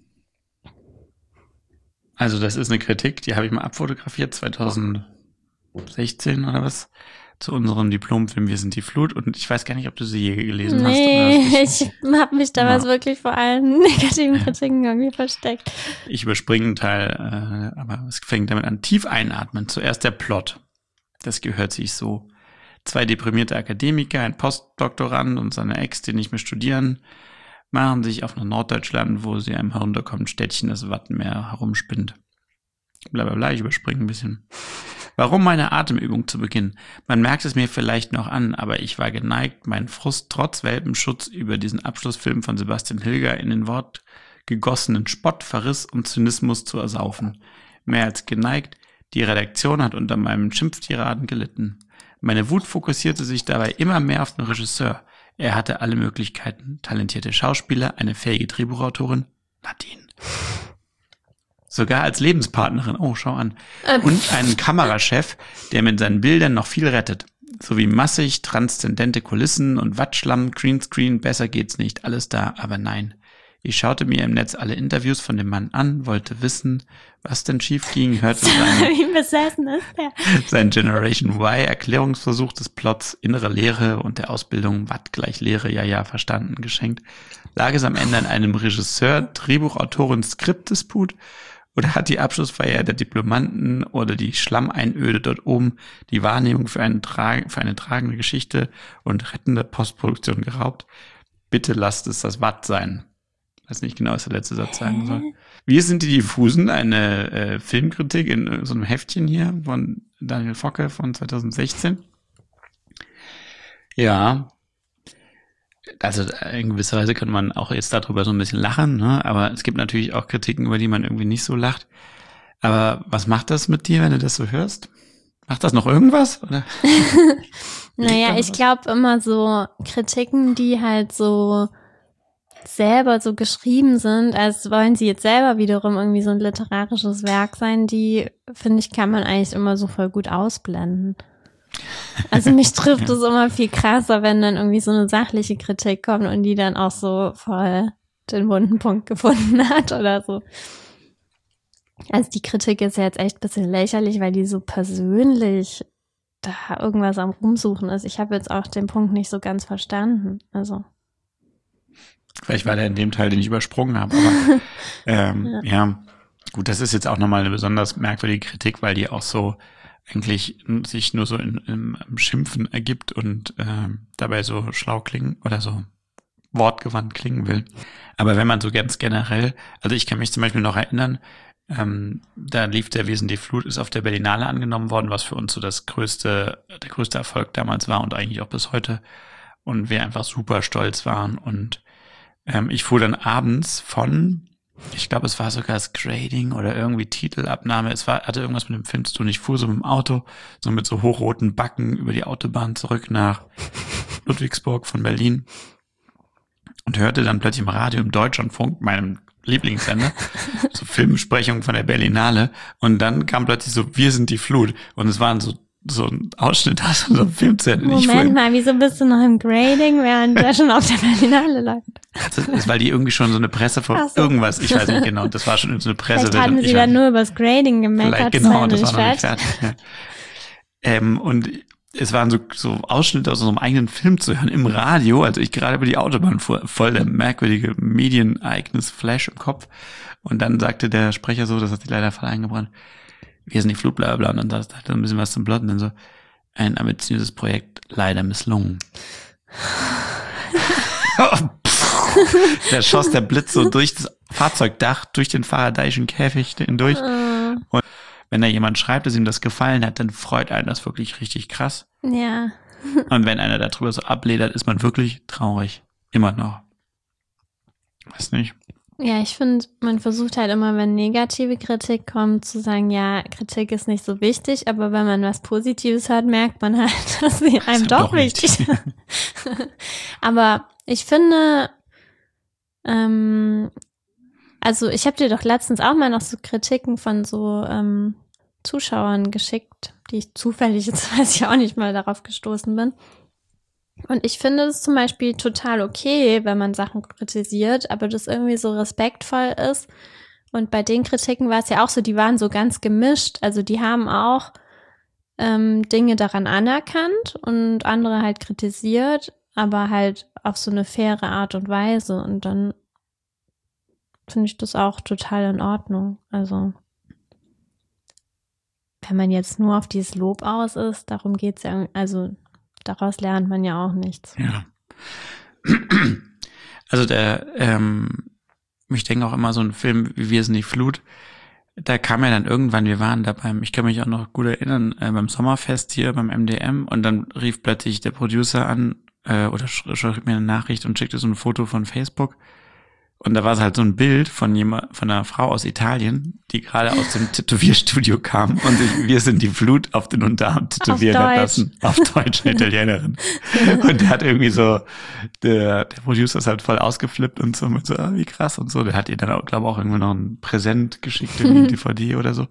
A: Also das ist eine Kritik, die habe ich mal abfotografiert, zwanzig sechzehn oder was, zu unserem Diplomfilm Wir sind die Flut. Und ich weiß gar nicht, ob du sie je gelesen
B: nee,
A: hast.
B: Nee, ich habe mich damals ja. wirklich vor allen negativen Kritiken irgendwie versteckt.
A: Ich überspringe einen Teil, äh, aber es fängt damit an. Tief einatmen. Zuerst der Plot. Das gehört sich so. Zwei deprimierte Akademiker, ein Postdoktorand und seine Ex, die nicht mehr studieren, machen sich auf nach Norddeutschland, wo sie einem herunterkommenden Städtchen das Wattenmeer herumspinnt. Blablabla, ich überspringe ein bisschen. Warum meine Atemübung zu Beginn? Man merkt es mir vielleicht noch an, aber ich war geneigt, meinen Frust trotz Welpenschutz über diesen Abschlussfilm von Sebastian Hilger in den wortgegossenen Spott, Verriss und Zynismus zu ersaufen. Mehr als geneigt, die Redaktion hat unter meinem Schimpftiraden gelitten. Meine Wut fokussierte sich dabei immer mehr auf den Regisseur. Er hatte alle Möglichkeiten. Talentierte Schauspieler, eine fähige Drehbuchautorin, Nadine. Sogar als Lebenspartnerin, oh, schau an. Und einen Kamerachef, der mit seinen Bildern noch viel rettet. Sowie massig transzendente Kulissen und Wattschlamm, Greenscreen, besser geht's nicht, alles da, aber nein. Ich schaute mir im Netz alle Interviews von dem Mann an, wollte wissen, was denn schief ging, hörte seine,
B: Wie besessen ist der?
A: sein Generation Y Erklärungsversuch des Plots, innere Lehre und der Ausbildung, Watt gleich Lehre, ja, ja, verstanden, geschenkt. Lag es am Ende an einem Regisseur, Drehbuchautorin, Skriptdisput oder hat die Abschlussfeier der Diplomanten oder die Schlammeinöde dort oben die Wahrnehmung für eine, tra- für eine tragende Geschichte und rettende Postproduktion geraubt? Bitte lasst es das Watt sein. Ich weiß nicht genau, was der letzte Satz sagen soll. Wir sind die Diffusen, eine äh, Filmkritik in so einem Heftchen hier von Daniel Focke von zwanzig sechzehn. Ja, also in gewisser Weise könnte man auch jetzt darüber so ein bisschen lachen, ne? Aber es gibt natürlich auch Kritiken, über die man irgendwie nicht so lacht. Aber was macht das mit dir, wenn du das so hörst? Macht das noch irgendwas? Oder?
B: Naja, ich glaube immer so Kritiken, die halt so selber so geschrieben sind, als wollen sie jetzt selber wiederum irgendwie so ein literarisches Werk sein, die, finde ich, kann man eigentlich immer so voll gut ausblenden. Also mich trifft es immer viel krasser, wenn dann irgendwie so eine sachliche Kritik kommt und die dann auch so voll den wunden Punkt gefunden hat oder so. Also die Kritik ist ja jetzt echt ein bisschen lächerlich, weil die so persönlich da irgendwas am Rumsuchen ist. Ich habe jetzt auch den Punkt nicht so ganz verstanden. Also
A: vielleicht war der in dem Teil, den ich übersprungen habe, aber ähm, ja. ja, gut, das ist jetzt auch nochmal eine besonders merkwürdige Kritik, weil die auch so eigentlich sich nur so in, in, im Schimpfen ergibt und ähm, dabei so schlau klingen oder so wortgewandt klingen will. Aber wenn man so ganz generell, also ich kann mich zum Beispiel noch erinnern, Ähm, da lief der Wir sind die Flut, ist auf der Berlinale angenommen worden, was für uns so das größte, der größte Erfolg damals war und eigentlich auch bis heute. Und wir einfach super stolz waren. Und ähm, ich fuhr dann abends von, ich glaube, es war sogar das Grading oder irgendwie Titelabnahme. Es war, hatte irgendwas mit dem Film zu tun. Ich fuhr so mit dem Auto, so mit so hochroten Backen über die Autobahn zurück nach Ludwigsburg von Berlin und hörte dann plötzlich im Radio im Deutschlandfunk, meinem Lieblingssender, so Filmbesprechungen von der Berlinale. Und dann kam plötzlich so, wir sind die Flut. Und es waren so, so ein Ausschnitt aus so einem Film zu Ende.
B: Moment mal, wieso bist du noch im Grading, während der schon auf der Berlinale läuft?
A: Also, das ist, weil die irgendwie schon so eine Presse vor so. irgendwas, ich weiß nicht genau, das war schon so eine Presse.
B: Vielleicht hatten sie dann nur über das Grading gemeckert.
A: Genau, das war noch nicht fertig. Ja. Ähm, und es waren so, so Ausschnitte aus so einem eigenen Film zu hören im Radio, also ich gerade über die Autobahn fuhr, voll der merkwürdige Medienereignis, Flash im Kopf. Und dann sagte der Sprecher so, das hat sich leider voll eingebrannt, wir sind die Flut, bla bla, und dann sagt er ein bisschen was zum Plot und dann so, ein ambitiöses Projekt leider misslungen. Da schoss der Blitz so durch das Fahrzeugdach, durch den faradayischen Käfig hindurch. Und wenn da jemand schreibt, dass ihm das gefallen hat, dann freut einen das wirklich richtig krass.
B: Ja.
A: Und wenn einer darüber so abledert, ist man wirklich traurig. Immer noch. Weiß nicht.
B: Ja, ich finde, man versucht halt immer, wenn negative Kritik kommt, zu sagen, ja, Kritik ist nicht so wichtig, aber wenn man was Positives hört, merkt man halt, dass sie einem doch, doch wichtig ist. Aber ich finde, ähm, also ich habe dir doch letztens auch mal noch so Kritiken von so ähm, Zuschauern geschickt, die ich zufällig, jetzt weiß ich auch nicht mal, darauf gestoßen bin. Und ich finde es zum Beispiel total okay, wenn man Sachen kritisiert, aber das irgendwie so respektvoll ist. Und bei den Kritiken war es ja auch so, die waren so ganz gemischt. Also die haben auch ähm, Dinge daran anerkannt und andere halt kritisiert, aber halt auf so eine faire Art und Weise. Und dann finde ich das auch total in Ordnung. Also wenn man jetzt nur auf dieses Lob aus ist, darum geht's ja, also daraus lernt man ja auch nichts.
A: Ja. Also der, ähm, ich denke auch immer so ein Film wie Wir sind die Flut, da kam ja dann irgendwann, wir waren da beim, ich kann mich auch noch gut erinnern, äh, beim Sommerfest hier beim M D M und dann rief plötzlich der Producer an äh, oder sch- schrieb mir eine Nachricht und schickte so ein Foto von Facebook. Und da war es halt so ein Bild von jemand, von einer Frau aus Italien, die gerade aus dem Tätowierstudio kam und sich Wir sind die Flut auf den Unterarm tätowieren hat lassen. Auf Deutsch, eine Italienerin. Und der hat irgendwie so, der, der Producer ist halt voll ausgeflippt und so, mit so, ah, wie krass und so. Der hat ihr dann auch, glaube ich, auch irgendwie noch ein Präsent geschickt, irgendwie D V D oder so.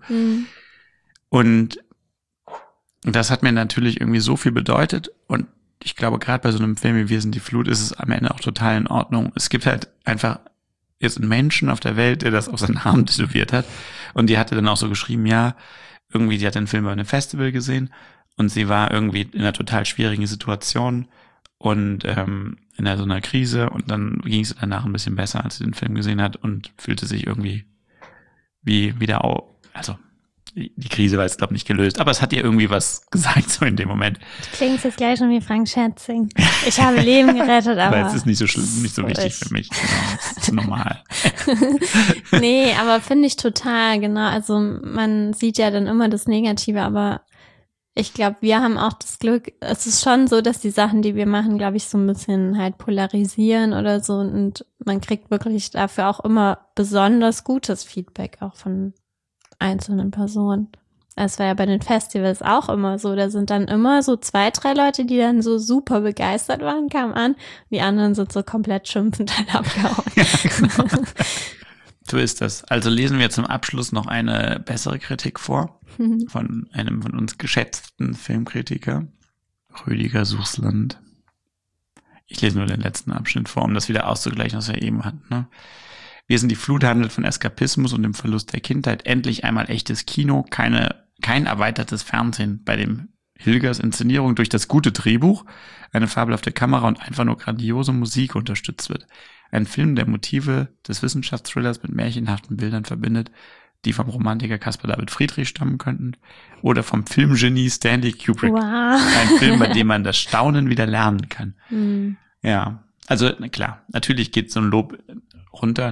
A: Und das hat mir natürlich irgendwie so viel bedeutet und ich glaube, gerade bei so einem Film wie Wir sind die Flut ist es am Ende auch total in Ordnung. Es gibt halt einfach jetzt einen Menschen auf der Welt, der das auf seinen Arm tätowiert hat. Und die hatte dann auch so geschrieben, ja, irgendwie, die hat den Film bei einem Festival gesehen und sie war irgendwie in einer total schwierigen Situation und ähm, in einer, so einer Krise und dann ging es danach ein bisschen besser, als sie den Film gesehen hat und fühlte sich irgendwie wie wieder auch, also die Krise war jetzt, glaube ich, nicht gelöst, aber es hat ihr irgendwie was gesagt, so in dem Moment.
B: Du klingst jetzt gleich schon wie Frank Schätzing. Ich habe Leben gerettet, aber...
A: Aber es ist nicht so schlimm, nicht so wichtig für mich. Genau, das ist normal.
B: Nee, aber finde ich total, genau. Also man sieht ja dann immer das Negative, aber ich glaube, wir haben auch das Glück, es ist schon so, dass die Sachen, die wir machen, glaube ich, so ein bisschen halt polarisieren oder so und man kriegt wirklich dafür auch immer besonders gutes Feedback auch von einzelnen Personen. Es war ja bei den Festivals auch immer so, da sind dann immer so zwei, drei Leute, die dann so super begeistert waren, kamen an, die anderen sind so komplett schimpfend halt abgehauen.
A: Ja, genau. So ist das. Also lesen wir zum Abschluss noch eine bessere Kritik vor von einem von uns geschätzten Filmkritiker, Rüdiger Suchsland. Ich lese nur den letzten Abschnitt vor, um das wieder auszugleichen, was wir eben hatten, ne? Wir sind die Flut handelt von Eskapismus und dem Verlust der Kindheit. Endlich einmal echtes Kino, keine, kein erweitertes Fernsehen, bei dem Hilgers Inszenierung durch das gute Drehbuch, eine fabelhafte Kamera und einfach nur grandiose Musik unterstützt wird. Ein Film, der Motive des Wissenschaftsthrillers mit märchenhaften Bildern verbindet, die vom Romantiker Caspar David Friedrich stammen könnten, oder vom Filmgenie Stanley Kubrick.
B: Wow.
A: Ein Film, bei dem man das Staunen wieder lernen kann.
B: Hm.
A: Ja, also na klar, natürlich geht so ein Lob runter, ne?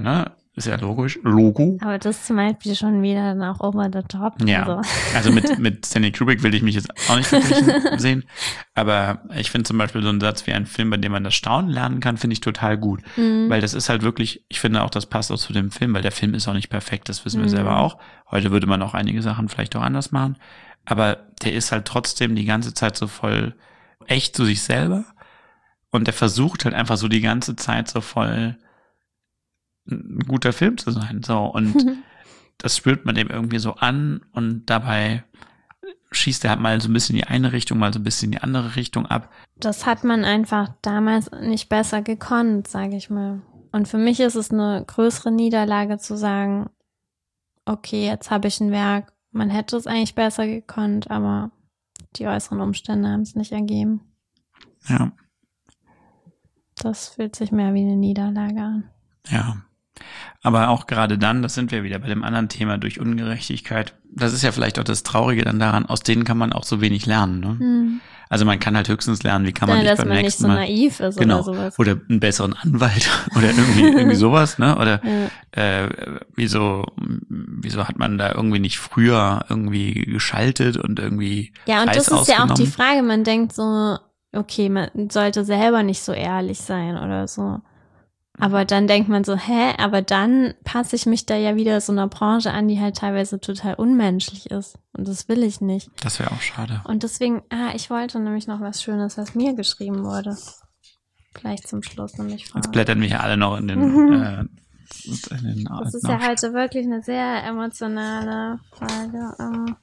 A: ist ja logisch, Logo.
B: Aber das ist zum Beispiel schon wieder dann auch over the top.
A: Ja,
B: also,
A: also mit, mit Stanley Kubrick will ich mich jetzt auch nicht vergleichen sehen, aber ich finde zum Beispiel so einen Satz wie ein Film, bei dem man das Staunen lernen kann, finde ich total gut,
B: mhm.
A: weil das ist halt wirklich, ich finde auch, das passt auch zu dem Film, weil der Film ist auch nicht perfekt, das wissen wir
B: mhm.
A: selber auch. Heute würde man auch einige Sachen vielleicht auch anders machen, aber der ist halt trotzdem die ganze Zeit so voll echt zu sich selber und der versucht halt einfach so die ganze Zeit so voll ein guter Film zu sein, so, und das spürt man dem irgendwie so an und dabei schießt er halt mal so ein bisschen in die eine Richtung, mal so ein bisschen in die andere Richtung ab.
B: Das hat man einfach damals nicht besser gekonnt, sage ich mal. Und für mich ist es eine größere Niederlage zu sagen, okay, jetzt habe ich ein Werk, man hätte es eigentlich besser gekonnt, aber die äußeren Umstände haben es nicht ergeben.
A: Ja.
B: Das fühlt sich mehr wie eine Niederlage an.
A: Ja. Aber auch gerade dann, das sind wir wieder bei dem anderen Thema, durch Ungerechtigkeit. Das ist ja vielleicht auch das Traurige dann daran, aus denen kann man auch so wenig lernen. Ne? Hm. Also man kann halt höchstens lernen, wie kann man
B: ja,
A: sich beim nächsten Mal...
B: Dass man nicht so naiv ist
A: genau,
B: oder sowas.
A: Oder einen besseren Anwalt oder irgendwie, irgendwie sowas, ne? Oder ja. äh, wieso, wieso hat man da irgendwie nicht früher irgendwie geschaltet und irgendwie
B: Ja, und
A: Reis
B: das ist ja auch die
A: ausgenommen?
B: Frage, man denkt so, okay, man sollte selber nicht so ehrlich sein oder so. Aber dann denkt man so, hä, aber dann passe ich mich da ja wieder so einer Branche an, die halt teilweise total unmenschlich ist. Und das will ich nicht.
A: Das wäre auch schade.
B: Und deswegen, ah, ich wollte nämlich noch was Schönes, was mir geschrieben wurde. Gleich zum Schluss nämlich vor.
A: Jetzt blättern wir hier alle noch in den,
B: mhm.
A: äh, in den
B: Das ist ja heute wirklich eine sehr emotionale Frage.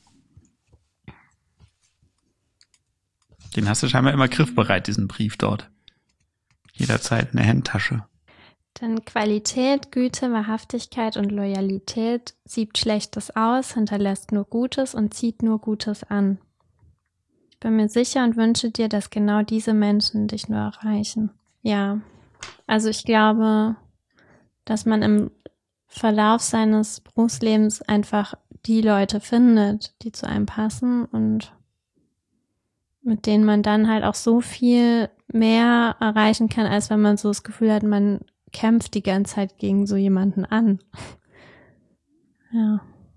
A: Den hast du scheinbar immer griffbereit, diesen Brief dort. Jederzeit eine Handtasche.
B: Denn Qualität, Güte, Wahrhaftigkeit und Loyalität siebt Schlechtes aus, hinterlässt nur Gutes und zieht nur Gutes an. Ich bin mir sicher und wünsche dir, dass genau diese Menschen dich nur erreichen. Ja, also ich glaube, dass man im Verlauf seines Berufslebens einfach die Leute findet, die zu einem passen und mit denen man dann halt auch so viel mehr erreichen kann, als wenn man so das Gefühl hat, man kämpft die ganze Zeit gegen so jemanden an. Ja.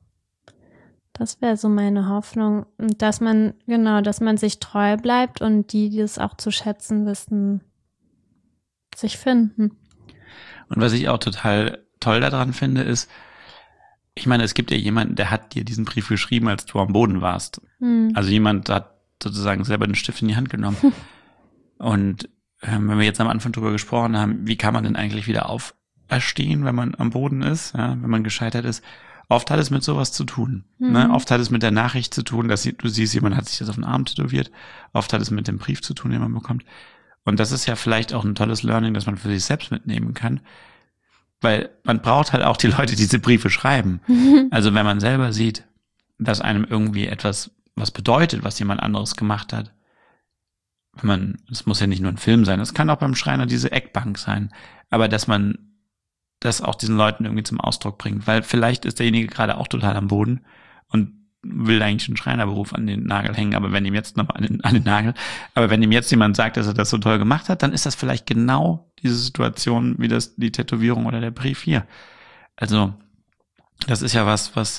B: Das wäre so meine Hoffnung. Und dass man, genau, dass man sich treu bleibt und die, die es auch zu schätzen wissen, sich finden.
A: Und was ich auch total toll daran finde, ist, ich meine, es gibt ja jemanden, der hat dir diesen Brief geschrieben, als du am Boden warst. Hm. Also jemand hat sozusagen selber den Stift in die Hand genommen. Und ähm, wenn wir jetzt am Anfang drüber gesprochen haben, wie kann man denn eigentlich wieder auferstehen, wenn man am Boden ist, ja, wenn man gescheitert ist, oft hat es mit sowas zu tun. Mhm. Ne? Oft hat es mit der Nachricht zu tun, dass du siehst, jemand hat sich das auf den Arm tätowiert. Oft hat es mit dem Brief zu tun, den man bekommt. Und das ist ja vielleicht auch ein tolles Learning, das man für sich selbst mitnehmen kann. Weil man braucht halt auch die Leute, die diese Briefe schreiben. Mhm. Also wenn man selber sieht, dass einem irgendwie etwas was bedeutet, was jemand anderes gemacht hat. Wenn man, es muss ja nicht nur ein Film sein, es kann auch beim Schreiner diese Eckbank sein, aber dass man das auch diesen Leuten irgendwie zum Ausdruck bringt, weil vielleicht ist derjenige gerade auch total am Boden und will eigentlich einen Schreinerberuf an den Nagel hängen, aber wenn ihm jetzt noch an den, an den Nagel, aber wenn ihm jetzt jemand sagt, dass er das so toll gemacht hat, dann ist das vielleicht genau diese Situation wie das, die Tätowierung oder der Brief hier. Also, das ist ja was, was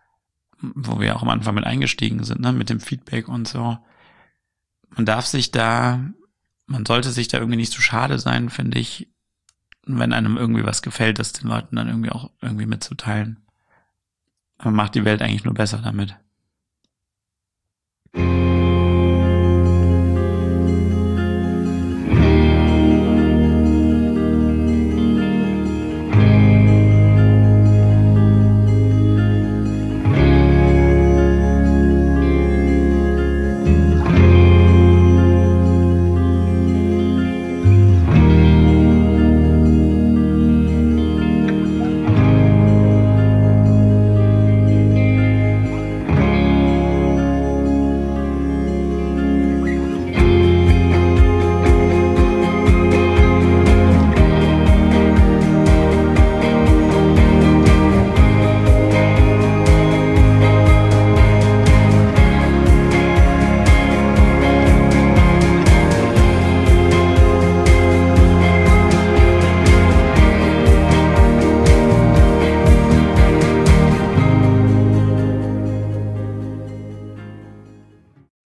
A: wo wir auch am Anfang mit eingestiegen sind, ne, mit dem Feedback und so. Man darf sich da, man sollte sich da irgendwie nicht zu schade sein, finde ich, wenn einem irgendwie was gefällt, das den Leuten dann irgendwie auch irgendwie mitzuteilen. Man macht die Welt eigentlich nur besser damit.